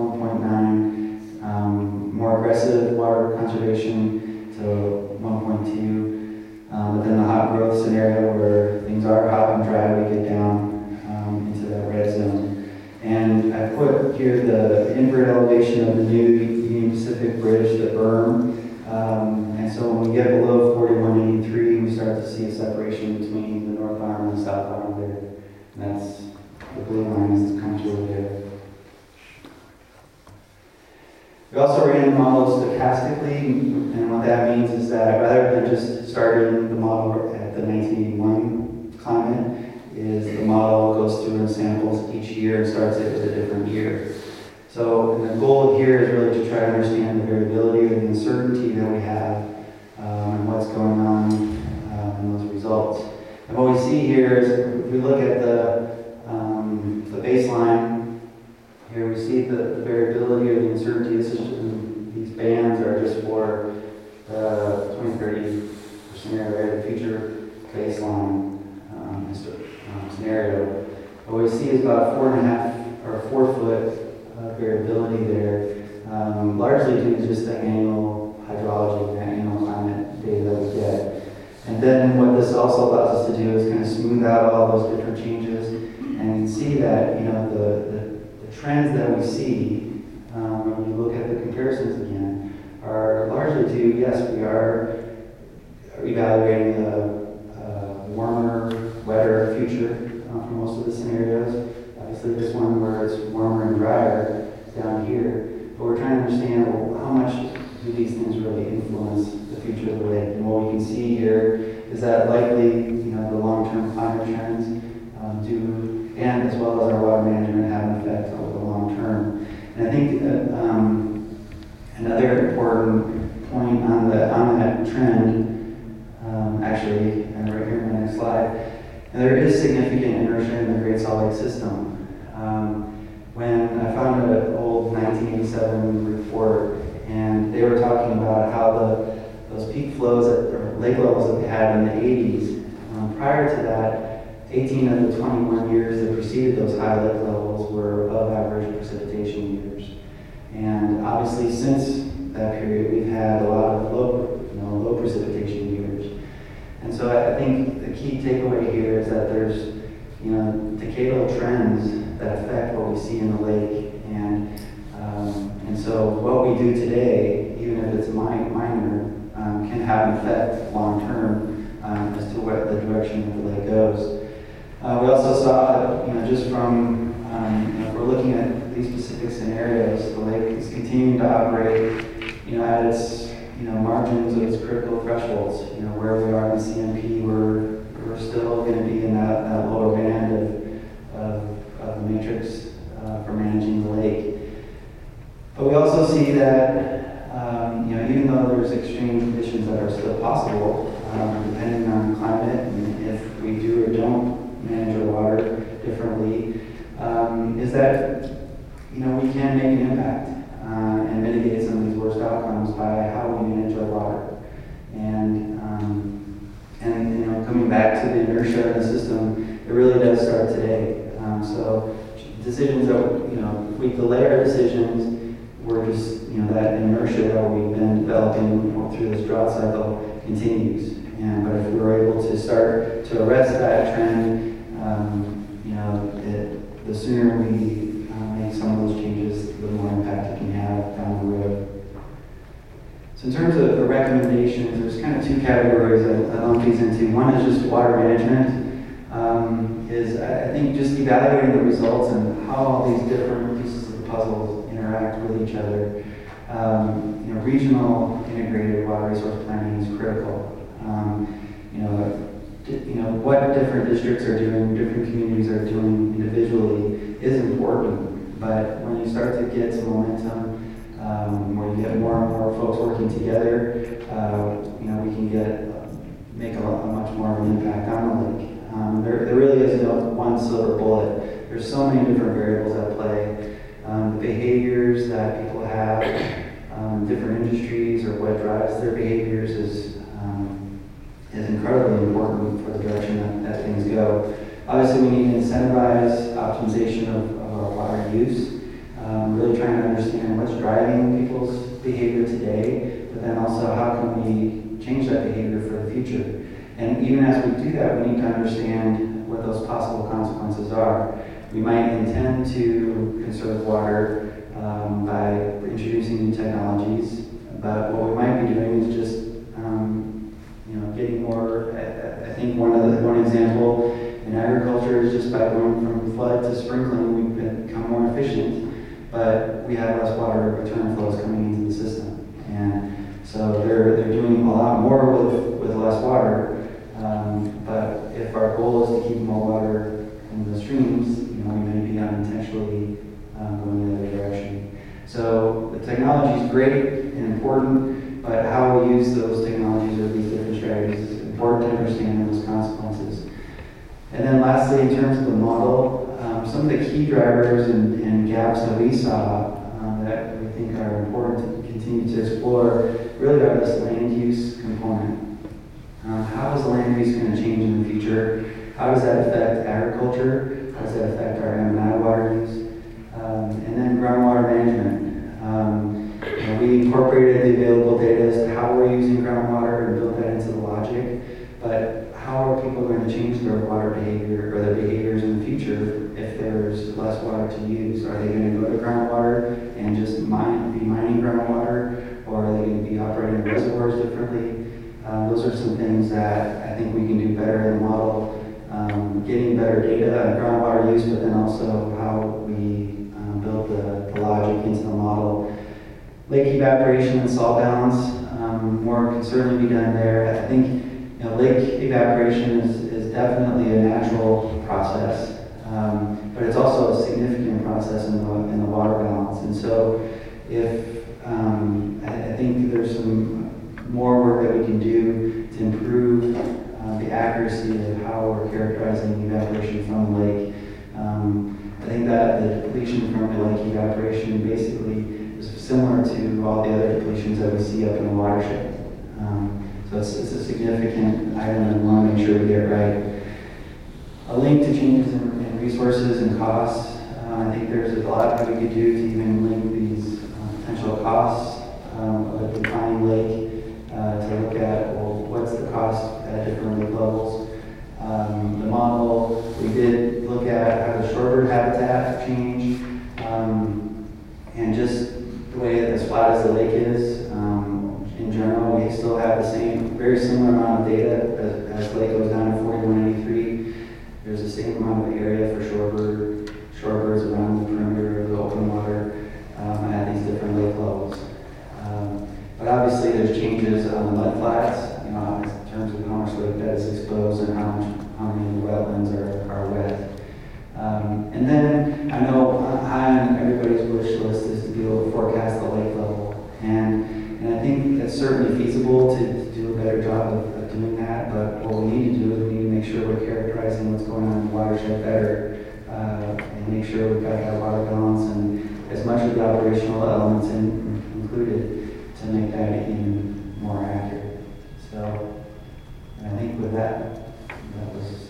1.9. More aggressive water conservation to 1.2. But then the hot growth scenario where things are hot and dry, we get down into that red zone. And I put here the invert elevation of the new Union Pacific Bridge, the berm. And so when we get below 4183, we start to see a separation between the north arm and the south arm there. And that's the blue line is the contour there. We also ran the model stochastically, and what that means is that rather than just starting the model at the 1981 climate, is the model goes through and samples each year and starts it with a different year. So the goal here is really to try to understand the variability or the uncertainty that we have and what's going on in those results. And what we see here is if we look at the baseline, here we see the variability or the uncertainty. These bands are just for the 2030 scenario, the future baseline scenario. What we see is about 4.5 or 4 foot variability there, largely due to just the annual hydrology, the annual climate data that we get. And then what this also allows us to do is kind of smooth out all those different changes and see that the trends that we see when we look at the comparisons again are largely due, yes, we are evaluating the warmer, wetter future for most of the scenarios. Obviously this one where it's warmer and drier down here, but we're trying to understand, well, how much do these things really influence the future of the lake? And what we can see here is that likely, the long-term climate trends do, and as well as our water management, have an effect over the long term. And I think another important point on that trend, actually, and right here in the next slide, there is significant inertia in the Great Salt Lake system. When I found an old 1987 report, and they were talking about how those peak flows or lake levels that they had in the 80s, prior to that, 18 of the 21 years that preceded those high lake levels were above average precipitation years. And obviously since that period, we've had a lot of low precipitation years. And so I think the key takeaway here is that there's, decadal trends that affect what we see in the lake. And so what we do today, even if it's minor, can have an effect long term as to what the direction of the lake goes. We also saw, just from, if we're looking at these specific scenarios, the lake is continuing to operate, at its, margins of its critical thresholds. Where we are in the CMP, we're still going to be in that lower band of the matrix for managing the lake. and inertia in the system, it really does start today. So decisions that, if we delay our decisions, we're just, that inertia that we've been developing through this drought cycle continues. But if we were able to start to arrest that trend, the sooner we make some of those changes, the more impact it can have down the road. So in terms of the recommendations, there's kind of two categories I lump these into. One is just water management. I think just evaluating the results and how all these different pieces of the puzzle interact with each other. Regional integrated water resource planning is critical. What different districts are doing, different communities are doing individually is important. But when you start to get some momentum, where you get more and more folks working together, we can make a much more of an impact on the lake. There really is no one silver bullet. There's so many different variables at play. The behaviors that people have, different industries, or what drives their behaviors is incredibly important for the direction that things go. Obviously, we need to incentivize optimization of our water use. Really trying to understand what's driving people's behavior today, but then also how can we change that behavior for the future. And even as we do that, we need to understand what those possible consequences are. We might intend to conserve water by introducing new technologies, but what we might be doing is just getting more. I think one example in agriculture is just by going from flood to sprinkling, we've become more efficient, but we have less water return flows coming into the system. And so they're doing a lot more with less water. But if our goal is to keep more water in the streams, we may be unintentionally going the other direction. So the technology is great and important, but how we use those technologies or these different strategies is important to understand those consequences. And then lastly, in terms of the model, some of the key drivers and gaps that we saw that we think are important to continue to explore really are this land use component. How is the land use going to change in the future? How does that affect agriculture? How does that affect our M&I water use? And then groundwater management. We incorporated the available data as to how we're using groundwater and built that into the logic. But how are people going to change their water behavior or their behaviors in the future if there's less water to use? Are they going to go to groundwater and just be mining groundwater, or are they going to be operating reservoirs differently? Those are some things that I think we can do better in the model, getting better data on groundwater use, but then also how we build the logic into the model. Lake evaporation and salt balance, more can certainly be done there. I think lake evaporation is definitely a natural process, but it's also a significant process in the water balance. And so I think there's some more work that we can do to improve the accuracy of how we're characterizing evaporation from the lake. I think that the depletion from the lake evaporation basically is similar to all the other depletions that we see up in the watershed. So it's a significant item, and we want to make sure we get it right. A link to changes in resources and costs. I think there's a lot that we could do to even link these potential costs of a declining lake. To look at, what's the cost at different lake levels. The model, we did look at how the shorebird habitat changed, and just the way that as flat as the lake is, in general, we still have the same, very similar amount of data as the lake goes down to 4183. There's the same amount of area for shorebirds around the perimeter of the open water at these different lake levels. But obviously there's changes on the mud flats, in terms of how much lake bed is exposed and how many wetlands are wet. And then I know high on everybody's wish list is to be able to forecast the lake level. And I think it's certainly feasible to do a better job of doing that, but what we need to do is we need to make sure we're characterizing what's going on in the watershed better, and make sure we've got that water balance and as much of the operational elements included to make that even more accurate. So I think with that was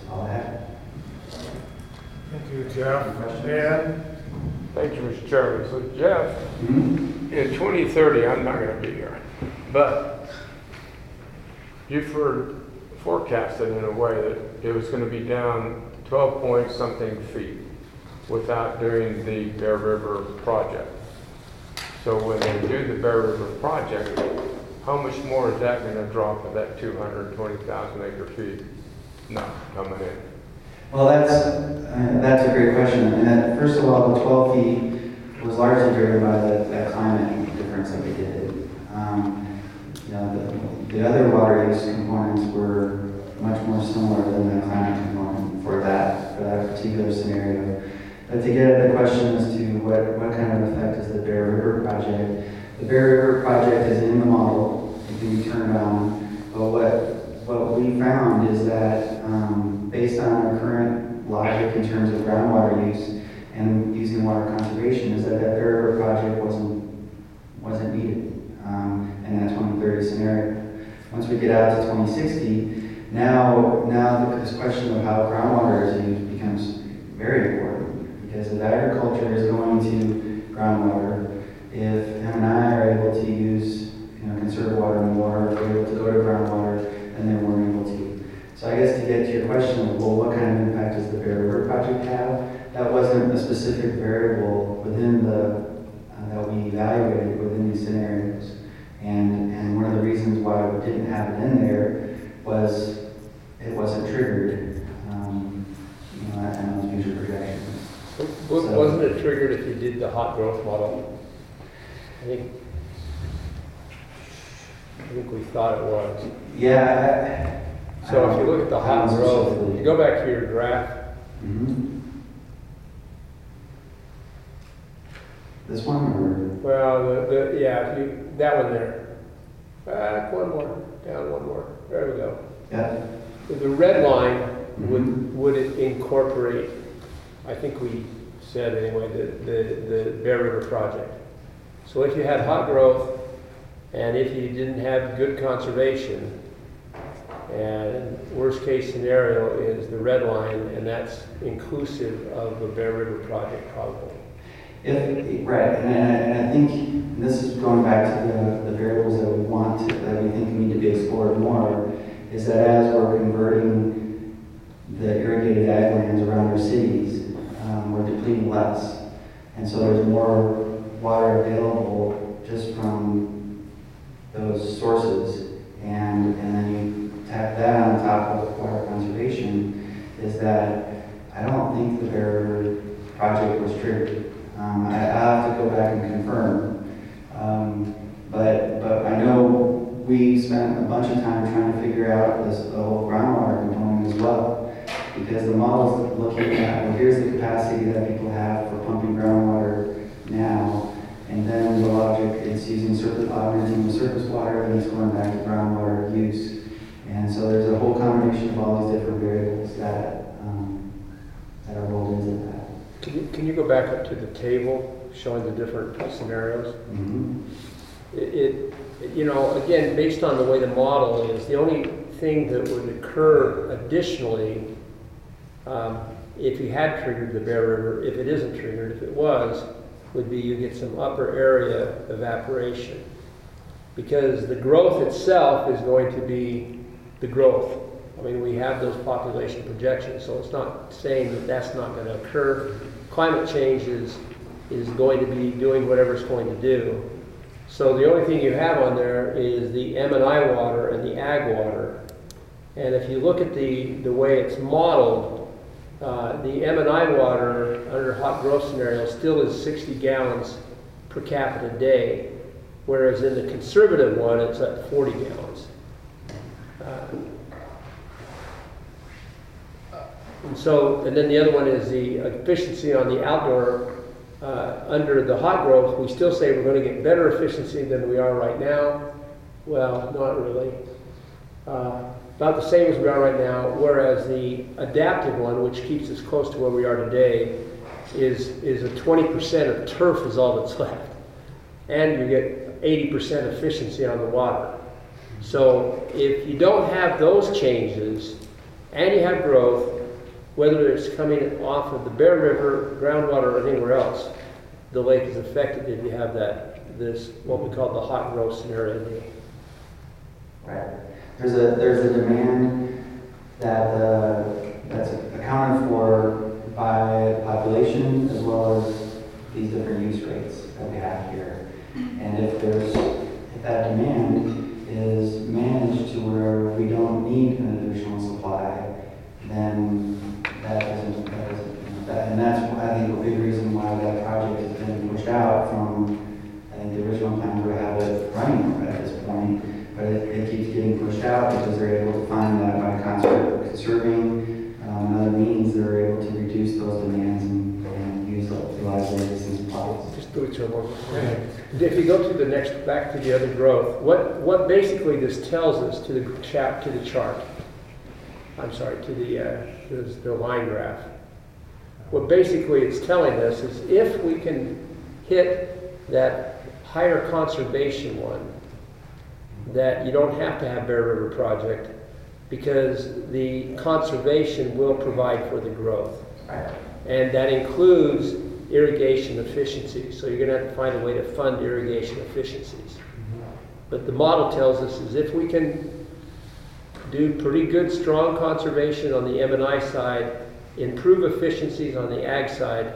Jeff. Dan? Thank you, Mr. Chairman. So Jeff, in 2030, I'm not going to be here, but you've forecasted in a way that it was going to be down 12 point something feet without doing the Bear River project. So when they do the Bear River project, how much more is that going to drop of that 220,000 acre feet not coming in? Well, that's a great question. And first of all, the 12 feet was largely driven by that climate difference that we did. You know, the other water use components were much more similar than the climate component for that particular scenario. But to get at the question as to what kind of effect is the Bear River project, the Bear River project is in the model. It can be turned on. But what we found is that based on our current logic in terms of groundwater use and using water conservation, is that Bear River project wasn't needed in that 2030 scenario. Once we get out to 2060, now this question of how groundwater is used becomes very important, because if agriculture is going to groundwater, if M&I are able to use conserve water more, if they're able to go to groundwater, then they weren't able to. So I guess to get to your question of, well, what kind of impact does the Bear River project have? That wasn't a specific variable within that we evaluated within these scenarios. And one of the reasons why we didn't have it in there was it wasn't triggered in those future projections. Wasn't it triggered if you did the hot growth model? I think we thought it was. Yeah. So if you look at the hot growth, you go back to your graph. This one, or? Well, yeah, that one there. Back one more, down one more. There we go. Yeah. The red line would it incorporate? I think we said anyway the Bear River project. So if you had hot growth, and if you didn't have good conservation, and worst case scenario is the red line, and that's inclusive of the Bear River project probably. Right, and I think this is going back to the variables that we think need to be explored more, is that as we're converting the irrigated ag lands around our cities, we're depleting less. And so there's more water available just from those sources, and then you tap that on top of water conservation, is that I don't think the Bear River project was triggered. I have to go back and confirm, but I know we spent a bunch of time trying to figure out the whole groundwater component as well, because the model's looking at, well, here's the capacity that people have for pumping groundwater now, and then the logic is using surface water, and it's going back to groundwater use. And so there's a whole combination of all these different variables that are rolled into that. Can you go back up to the table showing the different scenarios? Again, based on the way the model is, the only thing that would occur additionally, if you had triggered the Bear River, if it isn't triggered, if it was, would be you get some upper area evaporation. Because the growth itself is going to be the growth. I mean, we have those population projections, so it's not saying that that's not going to occur. Climate change is going to be doing whatever it's going to do. So the only thing you have on there is the M&I water and the ag water. And if you look at the way it's modeled, the M&I water under hot growth scenario still is 60 gallons per capita day, whereas in the conservative one, it's at 40 gallons. And then the other one is the efficiency on the outdoor. Under the hot growth, we still say we're going to get better efficiency than we are right now. Well, not really. About the same as we are right now, whereas the adaptive one, which keeps us close to where we are today, is a 20% of turf is all that's left. And you get 80% efficiency on the water. So if you don't have those changes, and you have growth, whether it's coming off of the Bear River, groundwater, or anywhere else, the lake is affected if you have this, what we call the hot growth scenario. Right. There's a demand that's accounted for by population as well as these different use rates that we have here. And if that demand is managed to where we don't need an additional supply, then and that's I think a big reason why that project has been pushed out from I think the original plan to have it running at this point. But it keeps getting pushed out because they're able to find that by conserving other means, they're able to reduce those demands and utilize their existing supplies. Just do it to more. If you go to the next, back to the other growth, what basically this tells us to the chart. I'm sorry, to the line graph. What basically it's telling us is if we can hit that higher conservation one, that you don't have to have Bear River project because the conservation will provide for the growth. Right. And that includes irrigation efficiency. So you're going to have to find a way to fund irrigation efficiencies. But the model tells us is if we can do pretty good, strong conservation on the M&I side, improve efficiencies on the ag side,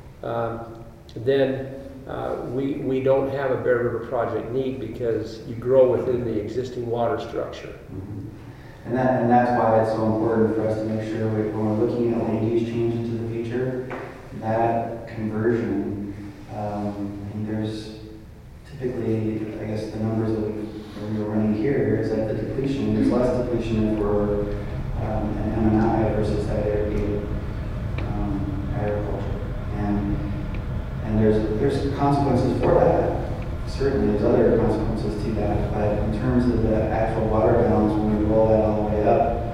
then we don't have a Bear River project need because you grow within the existing water structure. And that's why it's so important for us to make sure when we're looking at land use change into the future, that conversion, and there's typically, I guess the numbers that we're running here is that the depletion, there's less depletion if we're an M&I versus that irrigated agriculture. And there's consequences for that. Certainly there's other consequences to that, but in terms of the actual water balance, when we roll that all the way up,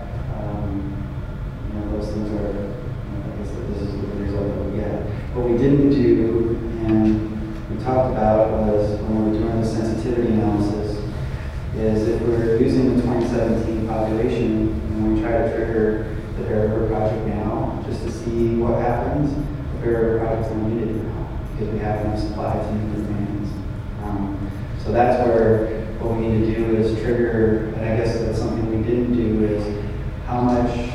those things are, I guess this is the result that we get. What we didn't do, and we talked about, was when we were doing the sensitivity analysis, is if we're using the 2017 population, and we try to trigger the Bear River project now, just to see what happens, the Bear River project's not needed now, because we have enough supply to meet the demands. So that's where what we need to do is trigger, and I guess that's something we didn't do, is how much,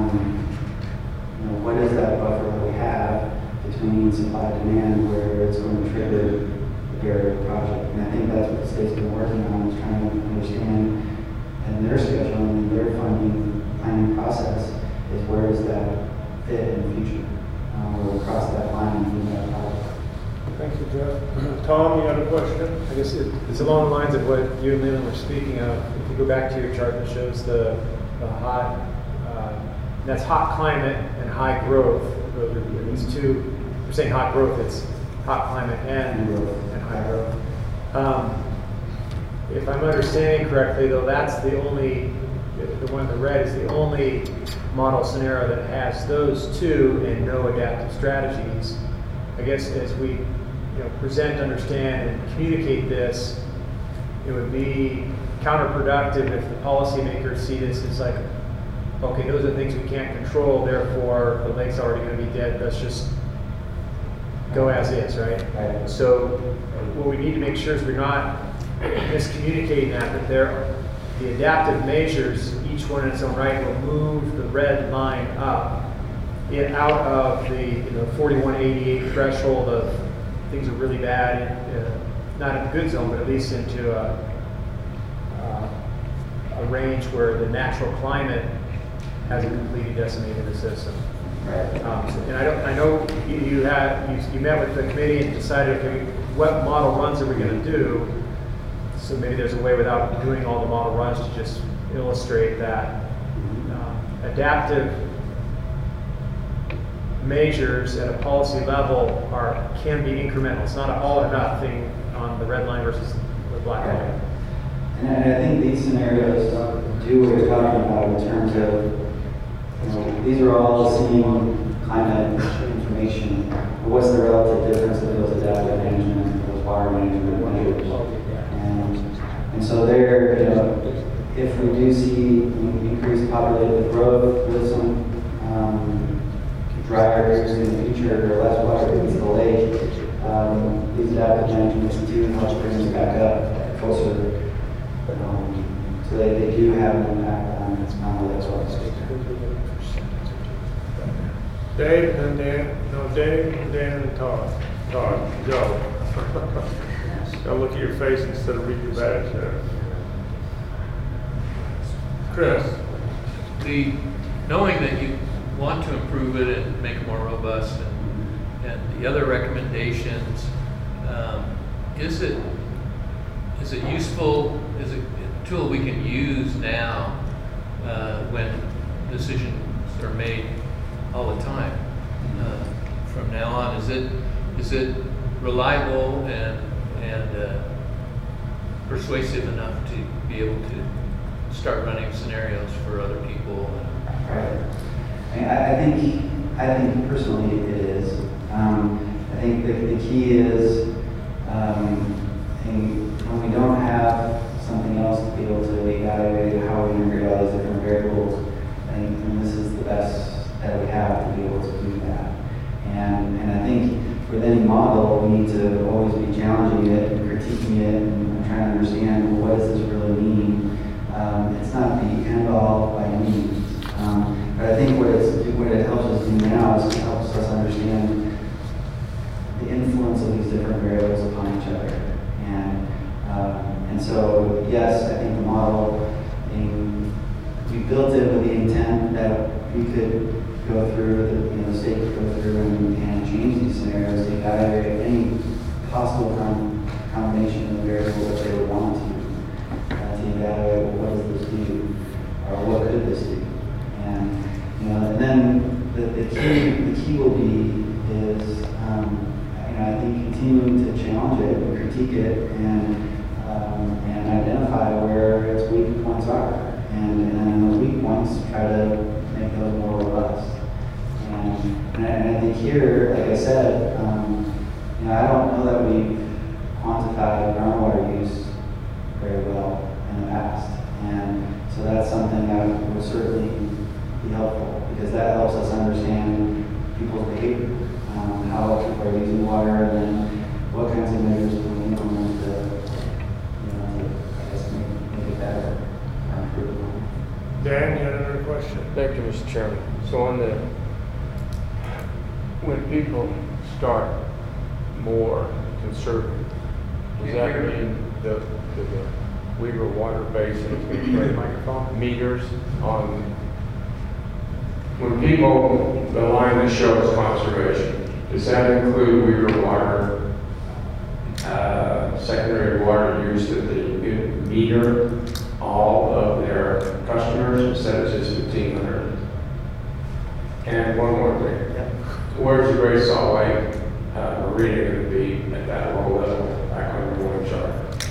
what is that buffer that we have between supply and demand where it's going to trigger the Bear River project. And I think that's what the state's been working on, is trying to understand in their schedule and their funding planning process is where does that fit in the future, where we'll cross that line and do that project. Thank you, Jeff. Tom, you have a question? I guess it's along the lines of what you and Leland were speaking of. If you go back to your chart that shows the hot, that's hot climate and high growth. Those are these two. We're saying hot growth. It's hot climate and high growth. If I'm understanding correctly, though, that's the only, the one in the red is the only model scenario that has those two and no adaptive strategies. I guess as we present, understand, and communicate this, it would be counterproductive if the policymakers see this as like, okay, those are things we can't control, therefore the lake's already going to be dead, let's just go as is, right? Right. So what we need to make sure is we're not miscommunicating that the adaptive measures, each one in its own right, will move the red line up out of the 4188 threshold of things are really bad, not in the good zone, but at least into a range where the natural climate hasn't completely decimated the system. Right. And I know you met with the committee and decided, okay, what model runs are we going to do? So maybe there's a way without doing all the model runs to just illustrate that adaptive measures at a policy level can be incremental. It's not an all or nothing on the red line versus the black line. And I think these scenarios do what you're talking about in terms of, these are all the same climate information. But what's the relative difference of those adaptive management and those water management measures? And so there, if we do see increased populated growth with some years in the future, or less water into the lake, these adaptive management institute helps bring us back up closer. So they do have an impact on the lake's water. Dave and Dan, no, Dave, Dan and Todd, Joe. Gotta look at your face instead of read your badge there. Chris? Knowing that you want to improve it and make it more robust and the other recommendations, is it useful, is it a tool we can use now when decisions are made all the time from now on? Is it reliable and persuasive enough to be able to start running scenarios for other people? Right. I think personally it is. I think the key is when we don't have something else to be able to evaluate how we integrate all these different variables, and this is the best that we have to be able to do that. And I think with any model, we need to always be challenging it and critiquing it and trying to understand, well, what does this really mean? It's not the end all by any means. But I think what it helps us do now is it helps us understand the influence of these different variables upon each other. And so, yes, I think the model, we built it with the intent that we could go through, the state could go through and change these scenarios to evaluate any possible combination of variables that they would want to evaluate, well, what does this do, or what could this do? And then the key will be is I think continuing to challenge it and critique it and identify where its weak points are, and then those weak points try to make those more robust. And I think here, like I said, I don't know that we've quantified groundwater use very well in the past, and so that's something that would certainly be helpful, because that helps us understand people's behavior, how people are using water, and then what kinds of measures do we implement to I guess, make it better or improve it. Dan, you had another question? Thank you, Mr. Chairman. So when people start more conservative, does that mean the Weaver Water Basin meters on, when people, the line that shows conservation, does that include Weaver Water, secondary water use that they meter all of their customers instead of just 1,500? And one more thing. Where's the Great Salt Lake Marina going to be at that low level back on the one chart?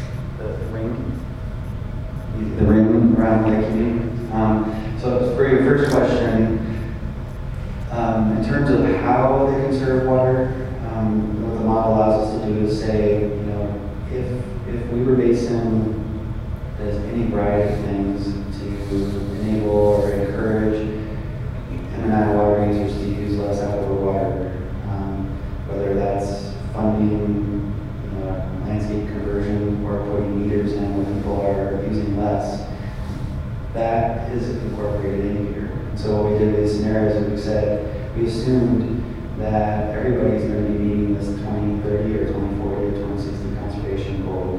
The ring around Lake Union. So for your first question, in terms of how they conserve water, what the model allows us to do is say, if Weaver Basin does any variety of things to enable or encourage M&I water users to use less outdoor water, whether that's funding landscape conversion or putting meters in where people are using less, that is incorporated in here. So what we did with these scenarios is we said, we assumed that everybody's going to be meeting this 2030 or 2040 or 2060 conservation goal.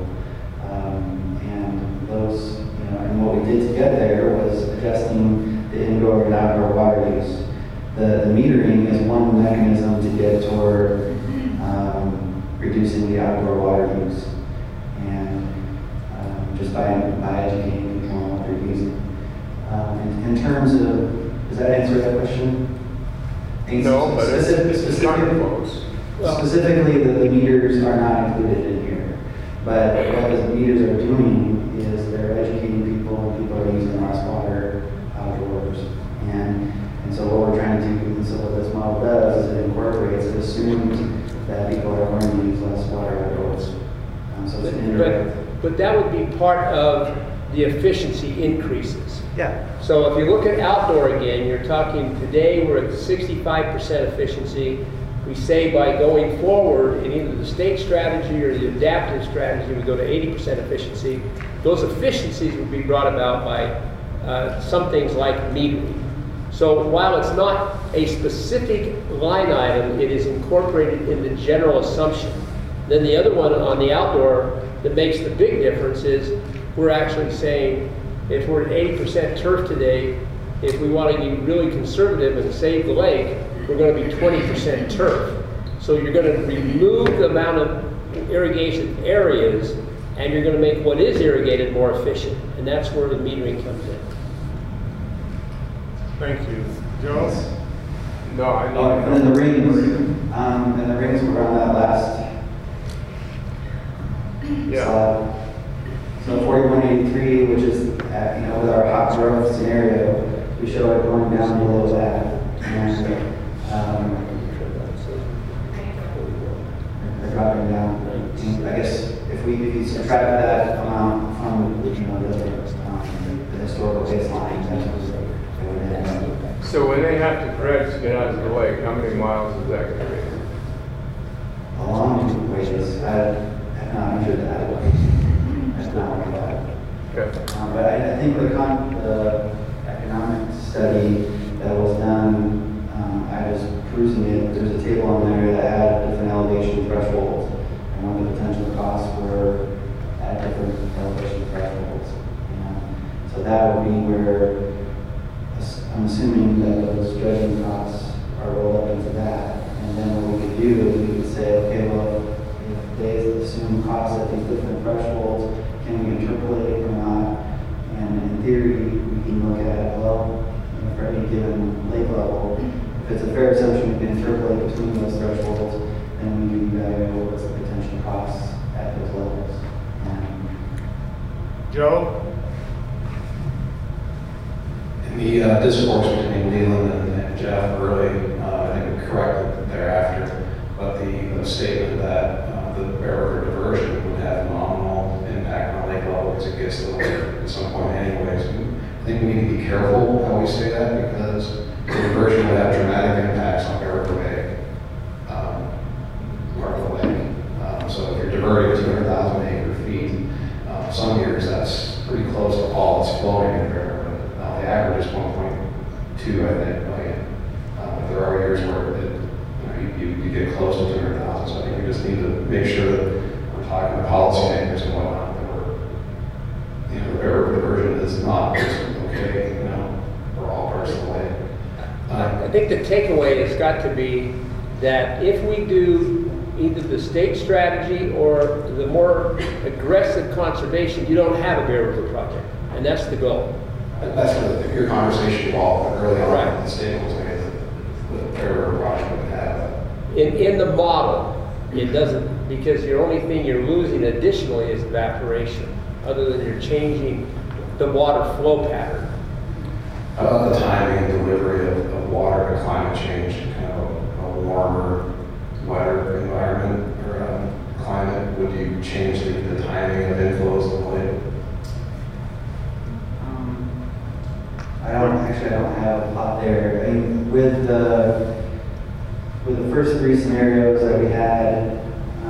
And those, and what we did to get there was adjusting the indoor and outdoor water use. The metering is one mechanism to get toward reducing the outdoor water use, and just by educating people on what they're using. In terms of, does that answer that question? No, but it's kind of close. Specifically, the meters are not included in here, but what the meters are doing is they're educating people, and people are using less water outdoors. And so what we're trying to do, and so what this model does is it incorporates, it assumes that people are going to use less water outdoors. So it's an indirect. But that would be part of the efficiency increases. Yeah. So if you look at outdoor again, you're talking today we're at 65% efficiency. We say by going forward in either the state strategy or the adaptive strategy, we go to 80% efficiency. Those efficiencies would be brought about by some things like metering. So while it's not a specific line item, it is incorporated in the general assumption. Then the other one on the outdoor that makes the big difference is we're actually saying if we're at 80% turf today, if we want to be really conservative and save the lake, we're going to be 20% turf. So you're going to remove the amount of irrigation areas and you're going to make what is irrigated more efficient. And that's where the metering comes in. Thank you. Joe? No, I need And then the rings were on that last Yeah. slide. So 4183, which is, with our hot growth scenario, we show it going down below that. And, they're dropping down. I guess if you subtract that amount from, the historical baseline, that's what it would end up. So when they have to dredge to get out of the lake, how many miles is that going to be? A long ways. I have not measured that. That's not like that. Okay. But I think the economic study that was done, I was cruising it, there's a table on there that had different elevation thresholds and what the potential costs were at different elevation thresholds. So that would be where, I'm assuming that those dredging costs are rolled up into that. And then what we could do is we could say, okay, well, if they assume costs at these different thresholds, can we interpolate or not? And in theory, we can look at, well, for any given lake level, if it's a fair assumption, we can interpolate between those thresholds, then we can evaluate what's the potential costs at those levels. Joe? In the discourse between Leland and Jeff early, I think we corrected thereafter, but the statement that the Bear River diversion would have nominal impact on lake level because it gets to the lake at some point anyways. I think we need to be careful how we say that because the diversion would have dramatic impacts on Bear River Bay, part of the lake. So if you're diverting 200,000 acre feet, some years that's pretty close to all that's flowing in Bear River. Now the average is 1.2, I think, million. But there are years where you get close to 200,000. So I think we just need to make sure that we're talking to policymakers and whatnot that we're, the Bear River diversion is not just okay, for all parts of the lake. I think the takeaway has got to be that if we do either the state strategy or the more aggressive conservation, you don't have a Bear River project, and that's the goal. That's where your conversation evolved early on. Right. The state was made that the Bear River project would have. In the model, it doesn't, because the only thing you're losing additionally is evaporation, other than you're changing the water flow pattern. How about the timing and delivery of water to climate change, kind of a warmer, wetter environment or climate? Would you change the timing of inflows of the lake? I don't have a lot there. I mean, with the first three scenarios that we had,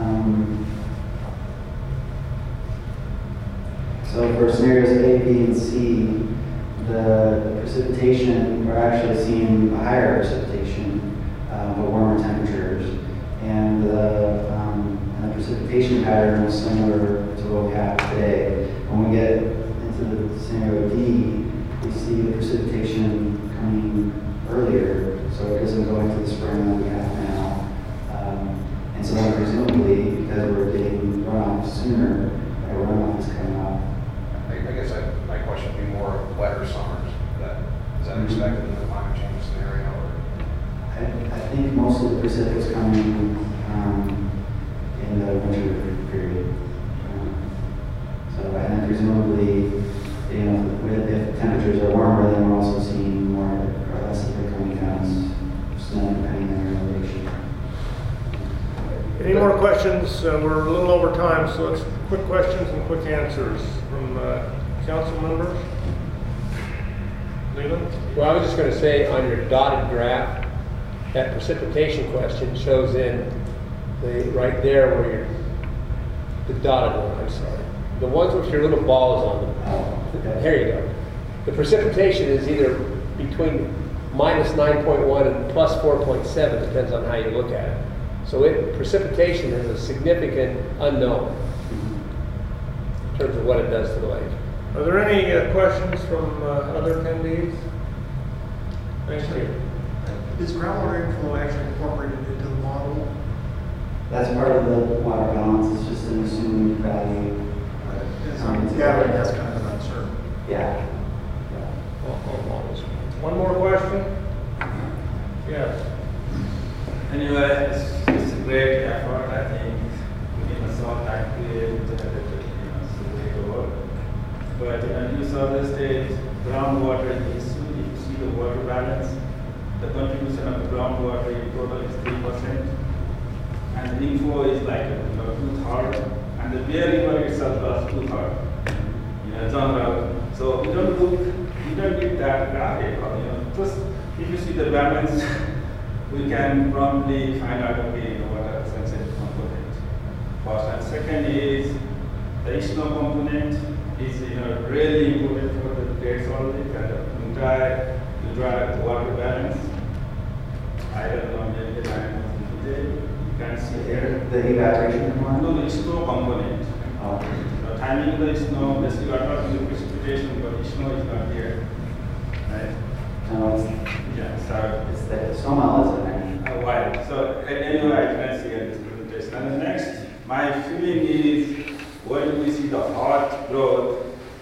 so for scenarios A, B, and C, the precipitation, we're actually seeing a higher precipitation, but warmer temperatures, and the precipitation pattern is similar to what we have today. When we get into the scenario D, we see the precipitation coming earlier, so it doesn't go into the spring that we have now. And so then presumably, because we're getting runoff sooner, our runoff is coming off. I guess my question would be more wetter summers. Is that expected in the climate change scenario? I think most of the precip is coming in the winter period. So, and then presumably, if temperatures are warmer, then we're also seeing more or less of it coming down, snow depending on your elevation. Any more questions? We're a little over time, so let's quick questions and quick answers from Council members? Leland? Well, I was just going to say on your dotted graph, that precipitation question shows in right there where you're, the dotted one, I'm sorry. The ones with your little balls on them. Oh, okay. There you go. The precipitation is either between minus 9.1 and plus 4.7, depends on how you look at it. So precipitation is a significant unknown in terms of what it does to the lake. Are there any questions from other attendees? Thank you. Is groundwater inflow actually incorporated into the model? That's part of the water balance, it's just an assumed value. Yeah, that's kind of uncertain. Yeah. All models. One more question? Yes. Anyway, it's a great effort. I think in a short time period, it's a great work. But you saw the state groundwater issue. If you see the water balance, the contribution of the groundwater in total is 3%, and the inflow is like 2/3, and the Bear River itself was 2/3. Genre. So we don't need that graphic. Just if you see the balance, we can probably find out what are the sensitive component. First and second is the snow component is really important for the Great Salt Lake and the entire water balance. I don't know, maybe you can see here. The evaporation component? No, the snow component. Oh. The timing of the snow, basically we are talking the precipitation, but the snow is not here. Right? No, Yeah, so it's the snowmelt is in there. Why? So anyway, I can see in this presentation. And the next, my feeling is when we see the hot growth,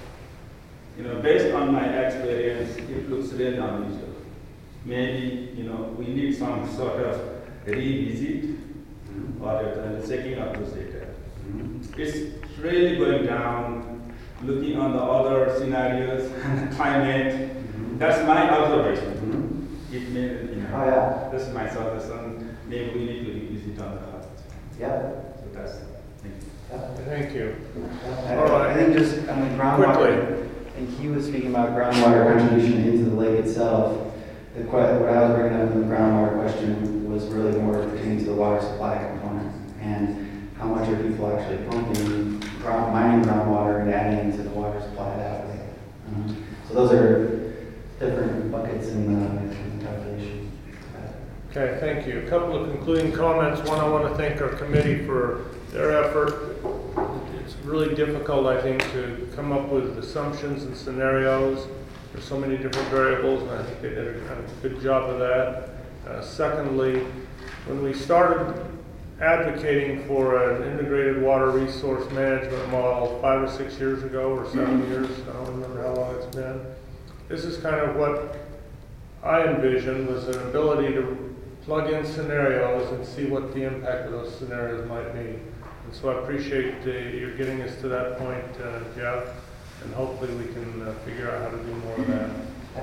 based on my experience, it looks really unusual. Maybe, we need some sort of revisit or checking of those data. It's really going down, looking on the other scenarios, climate. That's my observation. It may, Oh, yeah. this is my suggestion. Maybe we need to revisit on the hot. Yep. So that's, thank you. Thank you. All right. I think just on the groundwater, I think he was speaking about groundwater contribution into the lake itself. What I was bringing up in the groundwater question was really more pertaining to the water supply component and how much are people actually pumping, mining groundwater and adding into the water supply that way. So those are different buckets in the calculation. Okay, thank you. A couple of concluding comments. One, I want to thank our committee for their effort. It's really difficult, I think, to come up with assumptions and scenarios. There's so many different variables, and I think they did a good job of that. Secondly, when we started advocating for an integrated water resource management model 5 or 6 years ago, or 7 years, I don't remember how long it's been, this is kind of what I envisioned, was an ability to plug in scenarios and see what the impact of those scenarios might be. And so I appreciate your getting us to that point, Jeff, and hopefully we can figure out how to do more of that.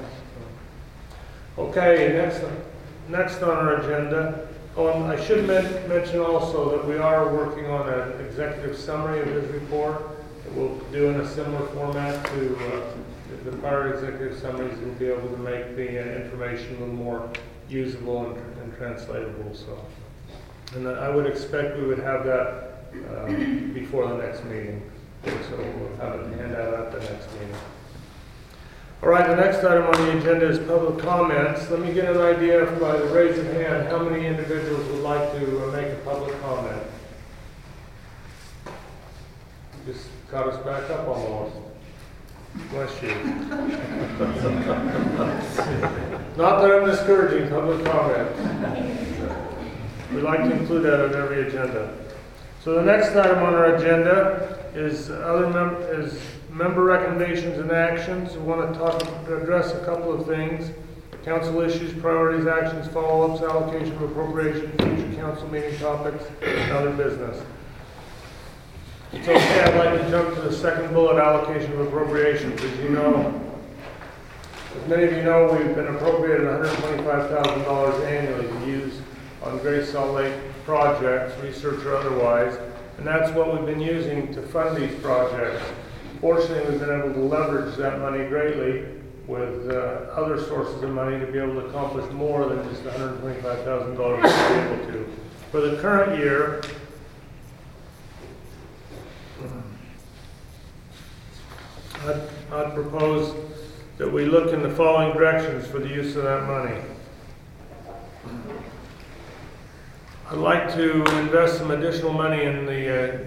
Okay, next on our agenda. I should mention also that we are working on an executive summary of his report that we'll do in a similar format to the prior executive summaries. We'll be able to make the information a little more usable and translatable. So, and I would expect we would have that before the next meeting. So we'll have it hand out at the next meeting. All right, the next item on the agenda is public comments. Let me get an idea by the raise of hand how many individuals would like to make a public comment. Just caught us back up almost. Bless you. Not that I'm discouraging public comment. We like to include that on every agenda. So the next item on our agenda is member recommendations and actions. We want to address a couple of things: council issues, priorities, actions, follow-ups, allocation of appropriation, future council meeting topics, and other business. It's okay, I'd like to jump to the second bullet, allocation of appropriations. As you know, as many of you know, we've been appropriated $125,000 annually to use on Great Salt Lake projects, research or otherwise, and that's what we've been using to fund these projects. fortunately, we've been able to leverage that money greatly with other sources of money to be able to accomplish more than just $125,000 to be able to. For the current year, I'd propose that we look in the following directions for the use of that money. I'd like to invest some additional money in the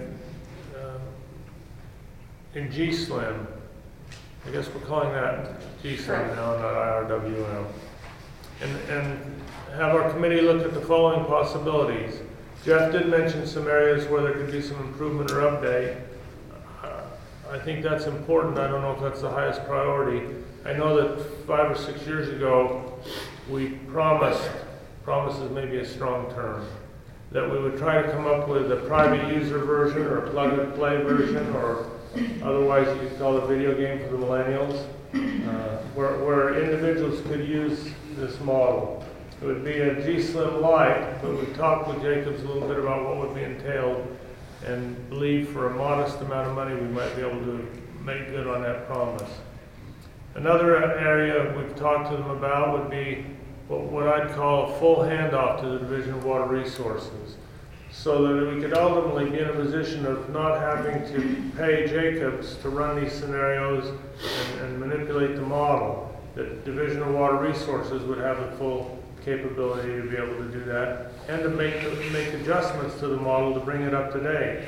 in G-SLIM. I guess we're calling that G-SLIM now, not IRWM. And have our committee look at the following possibilities. Jeff did mention some areas where there could be some improvement or update. I think that's important. I don't know if that's the highest priority. I know that 5 or 6 years ago, we promised is maybe a strong term, that we would try to come up with a private user version or a plug and play version, or otherwise you could call it a video game for the millennials, where individuals could use this model. It would be a G-SLIM Lite, but we talked with Jacobs a little bit about what would be entailed, and believe for a modest amount of money we might be able to make good on that promise. Another area we've talked to them about would be what I'd call a full handoff to the Division of Water Resources, so that we could ultimately be in a position of not having to pay Jacobs to run these scenarios and manipulate the model. That Division of Water Resources would have the full capability to be able to do that, and to make adjustments to the model to bring it up to date.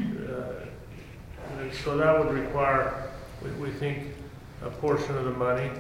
And so that would require, we think, a portion of the money.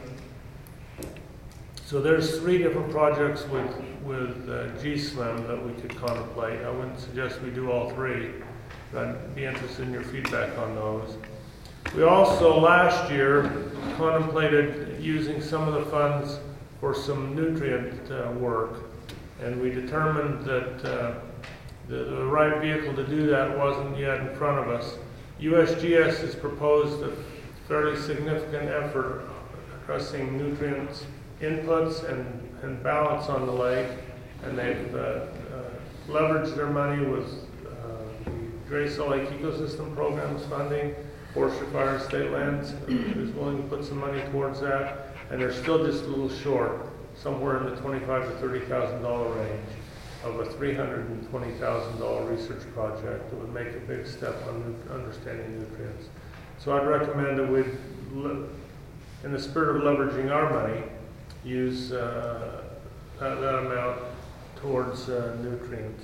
So there's 3 different projects with G-SLIM that we could contemplate. I wouldn't suggest we do all 3, but I'd be interested in your feedback on those. We also, last year, contemplated using some of the funds for some nutrient work, and we determined that the right vehicle to do that wasn't yet in front of us. USGS has proposed a fairly significant effort addressing nutrients inputs and balance on the lake, and they've leveraged their money with the Great Salt Lake Ecosystem Program's funding. Forestry Fire and State Lands is willing to put some money towards that, and they're still just a little short, somewhere in the $25,000 to $30,000 range of a $320,000 research project that would make a big step on understanding nutrients. So I'd recommend that we, in the spirit of leveraging our money, use that amount towards nutrients.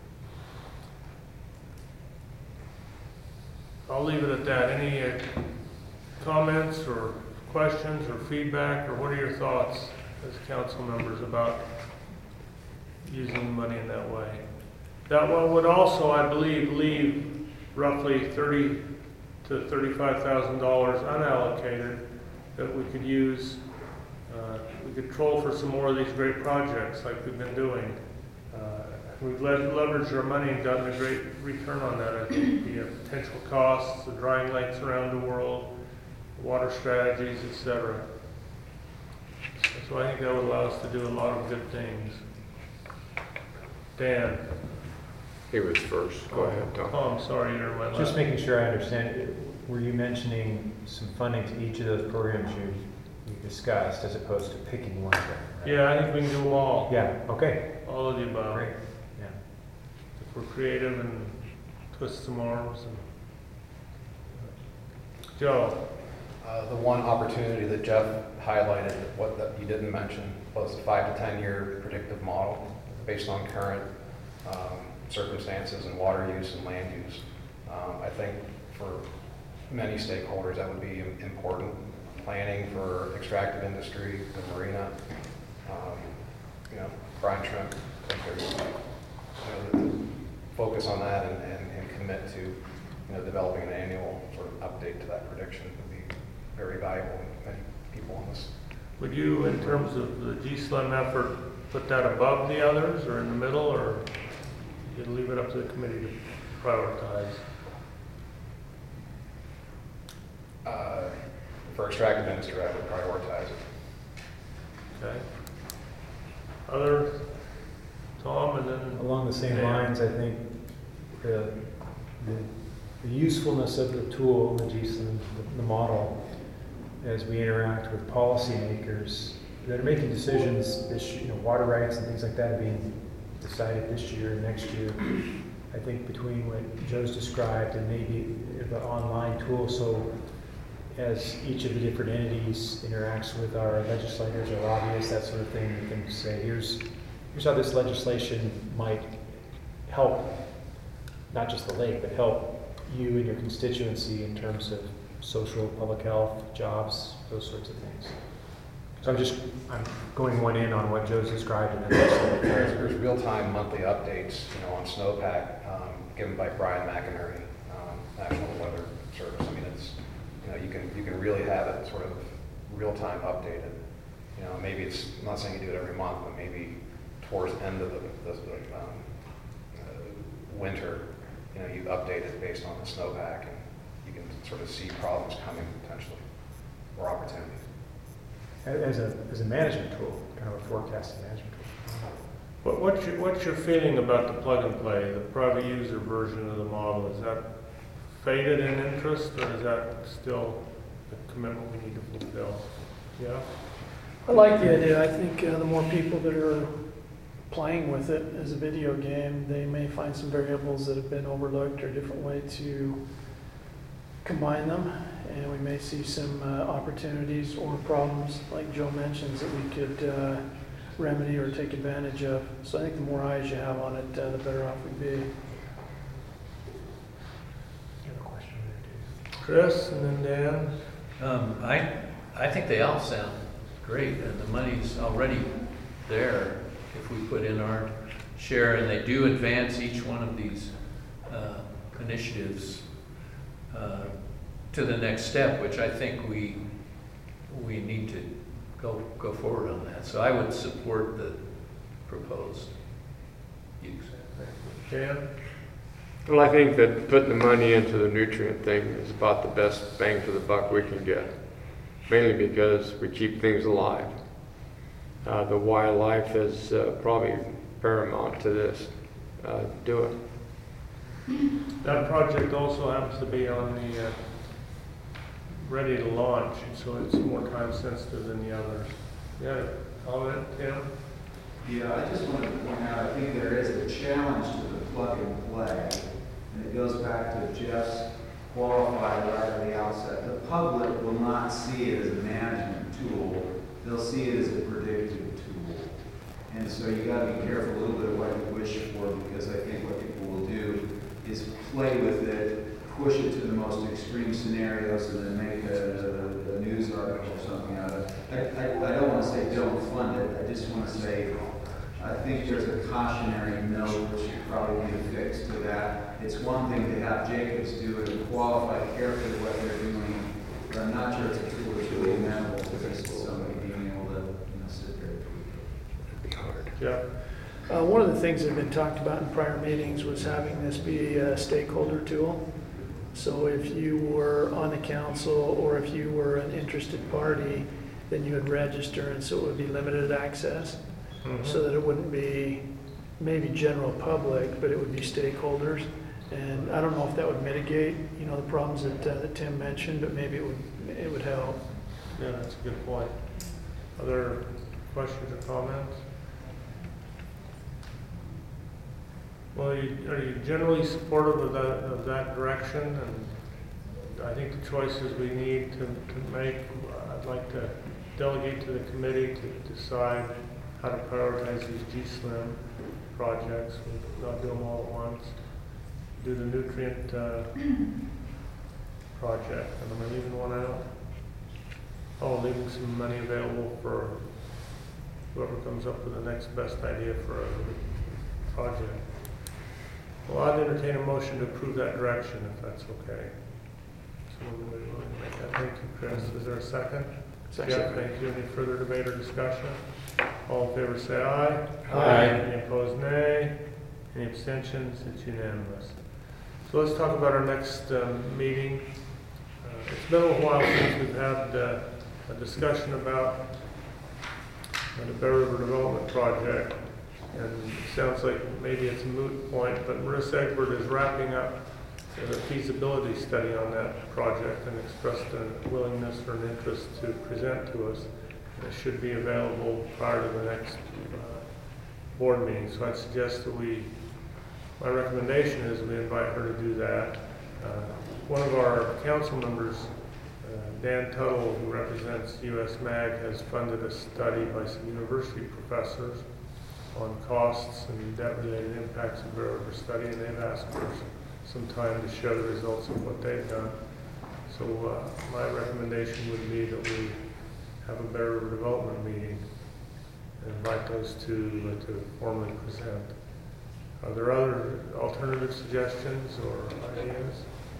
I'll leave it at that. Any comments or questions or feedback, or what are your thoughts as council members about using money in that way? That one would also, I believe, leave roughly $30,000 to $35,000 unallocated that we could use. We could troll for some more of these great projects like we've been doing. We've leveraged our money and gotten a great return on that. I think the potential costs, the drying lakes around the world, water strategies, etc. So I think that would allow us to do a lot of good things. Dan. He was first. Go ahead, Tom. Oh, I'm sorry, you're my last. Just making sure I understand. Were you mentioning some funding to each of those programs you discussed, as opposed to picking one of them? Right? Yeah, I think we can do them all. Yeah. Okay. All of the above. Great. Yeah. If we're creative and twist some arms. And Joe. The one opportunity that Jeff highlighted, that you didn't mention, was a 5 to 10 year predictive model based on current circumstances and water use and land use. I think for many stakeholders that would be important. Planning for extractive industry, the marina, brine shrimp. I think there's focus on that and commit to developing an annual sort of update to that prediction would be very valuable to many people on this. Would you, in terms of the G-SLIM effort, put that above the others or in the middle, or you'd leave it up to the committee to prioritize? For extractive industry, I would prioritize it. Okay. Other, Tom, and then along the same Dan. lines, I think the the usefulness of the tool, the GSLIM, the model, as we interact with policymakers that are making decisions, water rights and things like that are being decided this year and next year. I think between what Joe's described and maybe the online tool, so as each of the different entities interacts with our legislators or lobbyists, that sort of thing, we can say, here's how this legislation might help, not just the lake, but help you and your constituency in terms of social, public health, jobs, those sorts of things. So I'm going one in on what Joe's described. And then there's real-time monthly updates, on snowpack, given by Brian McInerney, National Weather Service. I mean, it's, you can really have it sort of real-time updated. Maybe it's, I'm not saying you do it every month, but maybe towards the end of the winter, you update it based on the snowpack, and you can sort of see problems coming potentially, or opportunities. As a management tool, kind of a forecasting management tool. What's your feeling about the plug and play, the private user version of the model? Is that faded in interest, or is that still a commitment we need to fulfill? Yeah. I like the idea. I think the more people that are playing with it as a video game, they may find some variables that have been overlooked or a different way to combine them, and we may see some opportunities or problems, like Joe mentions, that we could remedy or take advantage of. So I think the more eyes you have on it, the better off we'd be. You have a question there too. Chris, and then Dan. I think they all sound great, and the money's already there if we put in our share, and they do advance each one of these initiatives to the next step, which I think we need to go forward on that. So I would support the proposed use. Dan? Well, I think that putting the money into the nutrient thing is about the best bang for the buck we can get, mainly because we keep things alive. The wildlife is probably paramount to this. Do it. That project also happens to be on the ready to launch, so it's more time sensitive than the others. Yeah, comment, Tim? Yeah, I just wanted to point out, I think there is a challenge to the plug and play, and it goes back to Jeff's qualified right at the outset. The public will not see it as a management tool, they'll see it as a predictive tool. And so you got to be careful a little bit of what you wish for, because I think what people will do is play with it, push it to the most extreme scenarios, and then make a news article or something out of it. I don't want to say don't fund it, I just want to say I think there's a cautionary note that should probably be affixed to that. It's one thing to have Jacobs do it and qualify carefully what they're doing, but I'm not sure it's a tool that's really amenable to this, somebody being able to sit there and tweak it. It'd be hard. Yeah. One of the things that have been talked about in prior meetings was having this be a stakeholder tool. So if you were on the council or if you were an interested party, then you would register, and so it would be limited access. So that it wouldn't be maybe general public, but it would be stakeholders. And I don't know if that would mitigate, the problems that Tim mentioned, but maybe it would help. Yeah, that's a good point. Other questions or comments? Well, are you generally supportive of that direction? And I think the choices we need to make, I'd like to delegate to the committee to decide how to prioritize these GSLIM projects, not do them all at once. Do the nutrient project, and am I leaving one out? Oh, leaving some money available for whoever comes up with the next best idea for a project. Well, I'd entertain a motion to approve that direction, if that's okay. So we're going to make that. Thank you, Chris. Is there a second? Jeff, thank you. Any further debate or discussion? All in favor say aye. Aye. Any opposed, nay. Any abstentions? It's unanimous. So let's talk about our next meeting. It's been a little while since we've had a discussion about the Bear River Development Project. And it sounds like maybe it's a moot point, but Marissa Egbert is wrapping up did a feasibility study on that project and expressed a willingness or an interest to present to us. It should be available prior to the next board meeting. So I'd suggest that my recommendation is we invite her to do that. One of our council members, Dan Tuttle, who represents US MAG, has funded a study by some university professors on costs and debt-related impacts of Bear River study, and they've asked for some time to share the results of what they've done. So my recommendation would be that we have a Bear River development meeting and invite those two to formally present. Are there other alternative suggestions or ideas?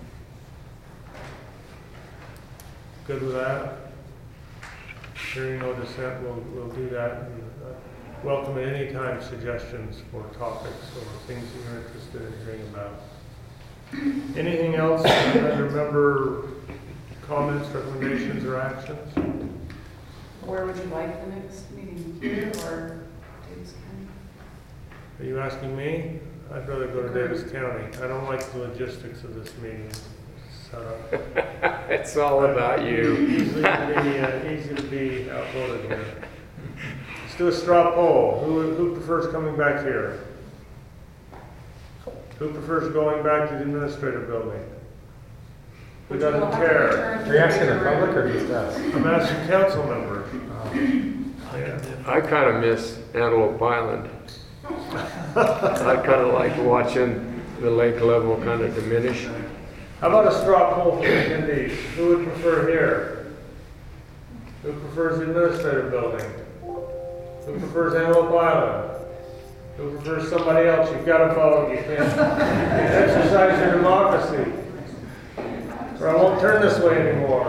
Good with that? Hearing no dissent, we'll do that. And, welcome at any time suggestions for topics or things that you're interested in hearing about. Anything else under member comments, recommendations, or actions? Where would you like the next meeting, here or Davis County? Are you asking me? I'd rather go to Davis County. I don't like the logistics of this meeting setup. It's all about you. Easy to be outvoted here. Let's do a straw poll. Who prefers coming back here? Who prefers going back to the administrative building? Who doesn't care? Are you asking the public or just us? I'm asking council members. I kind of miss Antelope Island. I kind of like watching the lake level kind of diminish. How about a straw poll for attendees? Who would prefer here? Who prefers the administrative building? Who prefers Antelope Island? Who prefers somebody else? You've got to vote. You can't exercise your democracy. Or I won't turn this way anymore.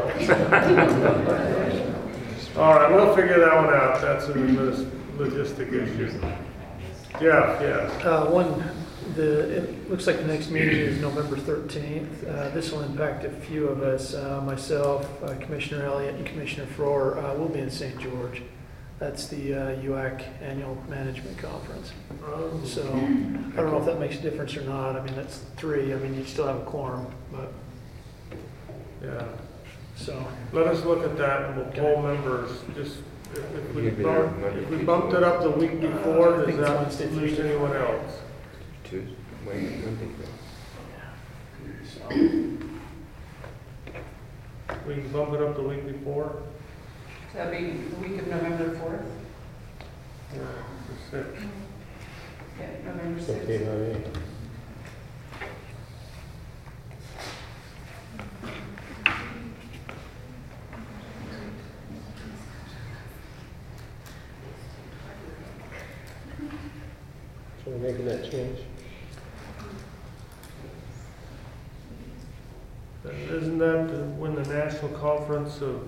All right, we'll figure that one out. That's a logistic issue. Jeff, yes. It looks like the next meeting is November 13th. This will impact a few of us. Myself, Commissioner Elliott, and Commissioner Frohr will be in St. George. That's the UAC Annual Management Conference. So I don't know if that makes a difference or not. I mean, that's 3. I mean, you still have a quorum, but yeah. So let us look at that, and we'll poll members. Just if we bumped it up the week before, does that lose anyone else? Tuesday, Monday. We can bump it up the week before. So that'd be the week of November 4th? The 6th. Yeah, November 6th. Okay, buddy. So we're making that change. Isn't that when the National Conference of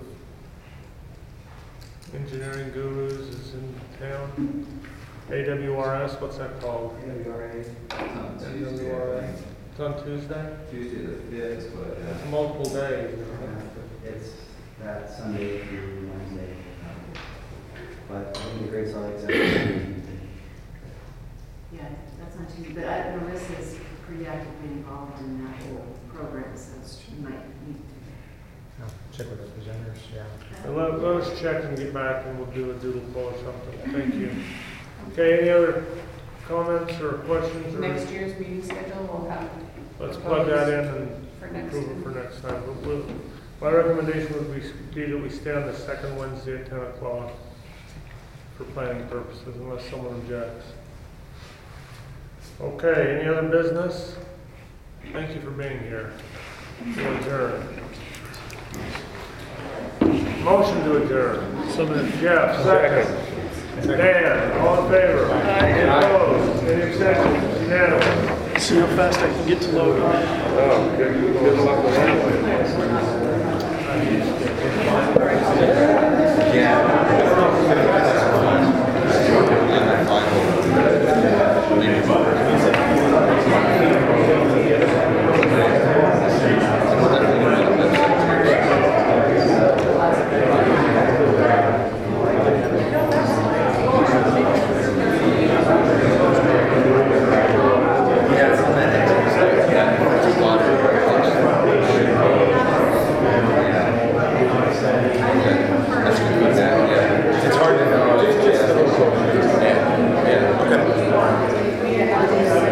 Engineering Gurus is in town? AWRS, what's that called? AWRA. AWRA. It's on Tuesday? Tuesday the 5th is what. It's multiple days. It's that Sunday through Wednesday. But I think the Great Salt Lake Tuesday. Yeah, that's not too, but Marissa's pretty actively involved in that whole program, so you might need to. Check with the presenters, yeah. And let us check and get back, and we'll do a doodle poll or something. Thank you. Okay, any other comments or questions? Or Next year's meeting schedule will have. let's plug that in and for next approve it for next time. But my recommendation would be that we stay on the second Wednesday at 10 o'clock for planning purposes, unless someone objects. Okay, any other business? Thank you for being here. We'll adjourn. Motion to adjourn. So moved. Jeff, second. Dan, all in favor? Any opposed? Any abstentions? Unanimous. see how fast I can get to load on. Oh, good luck with that one. Yeah. Yeah, you. Have a good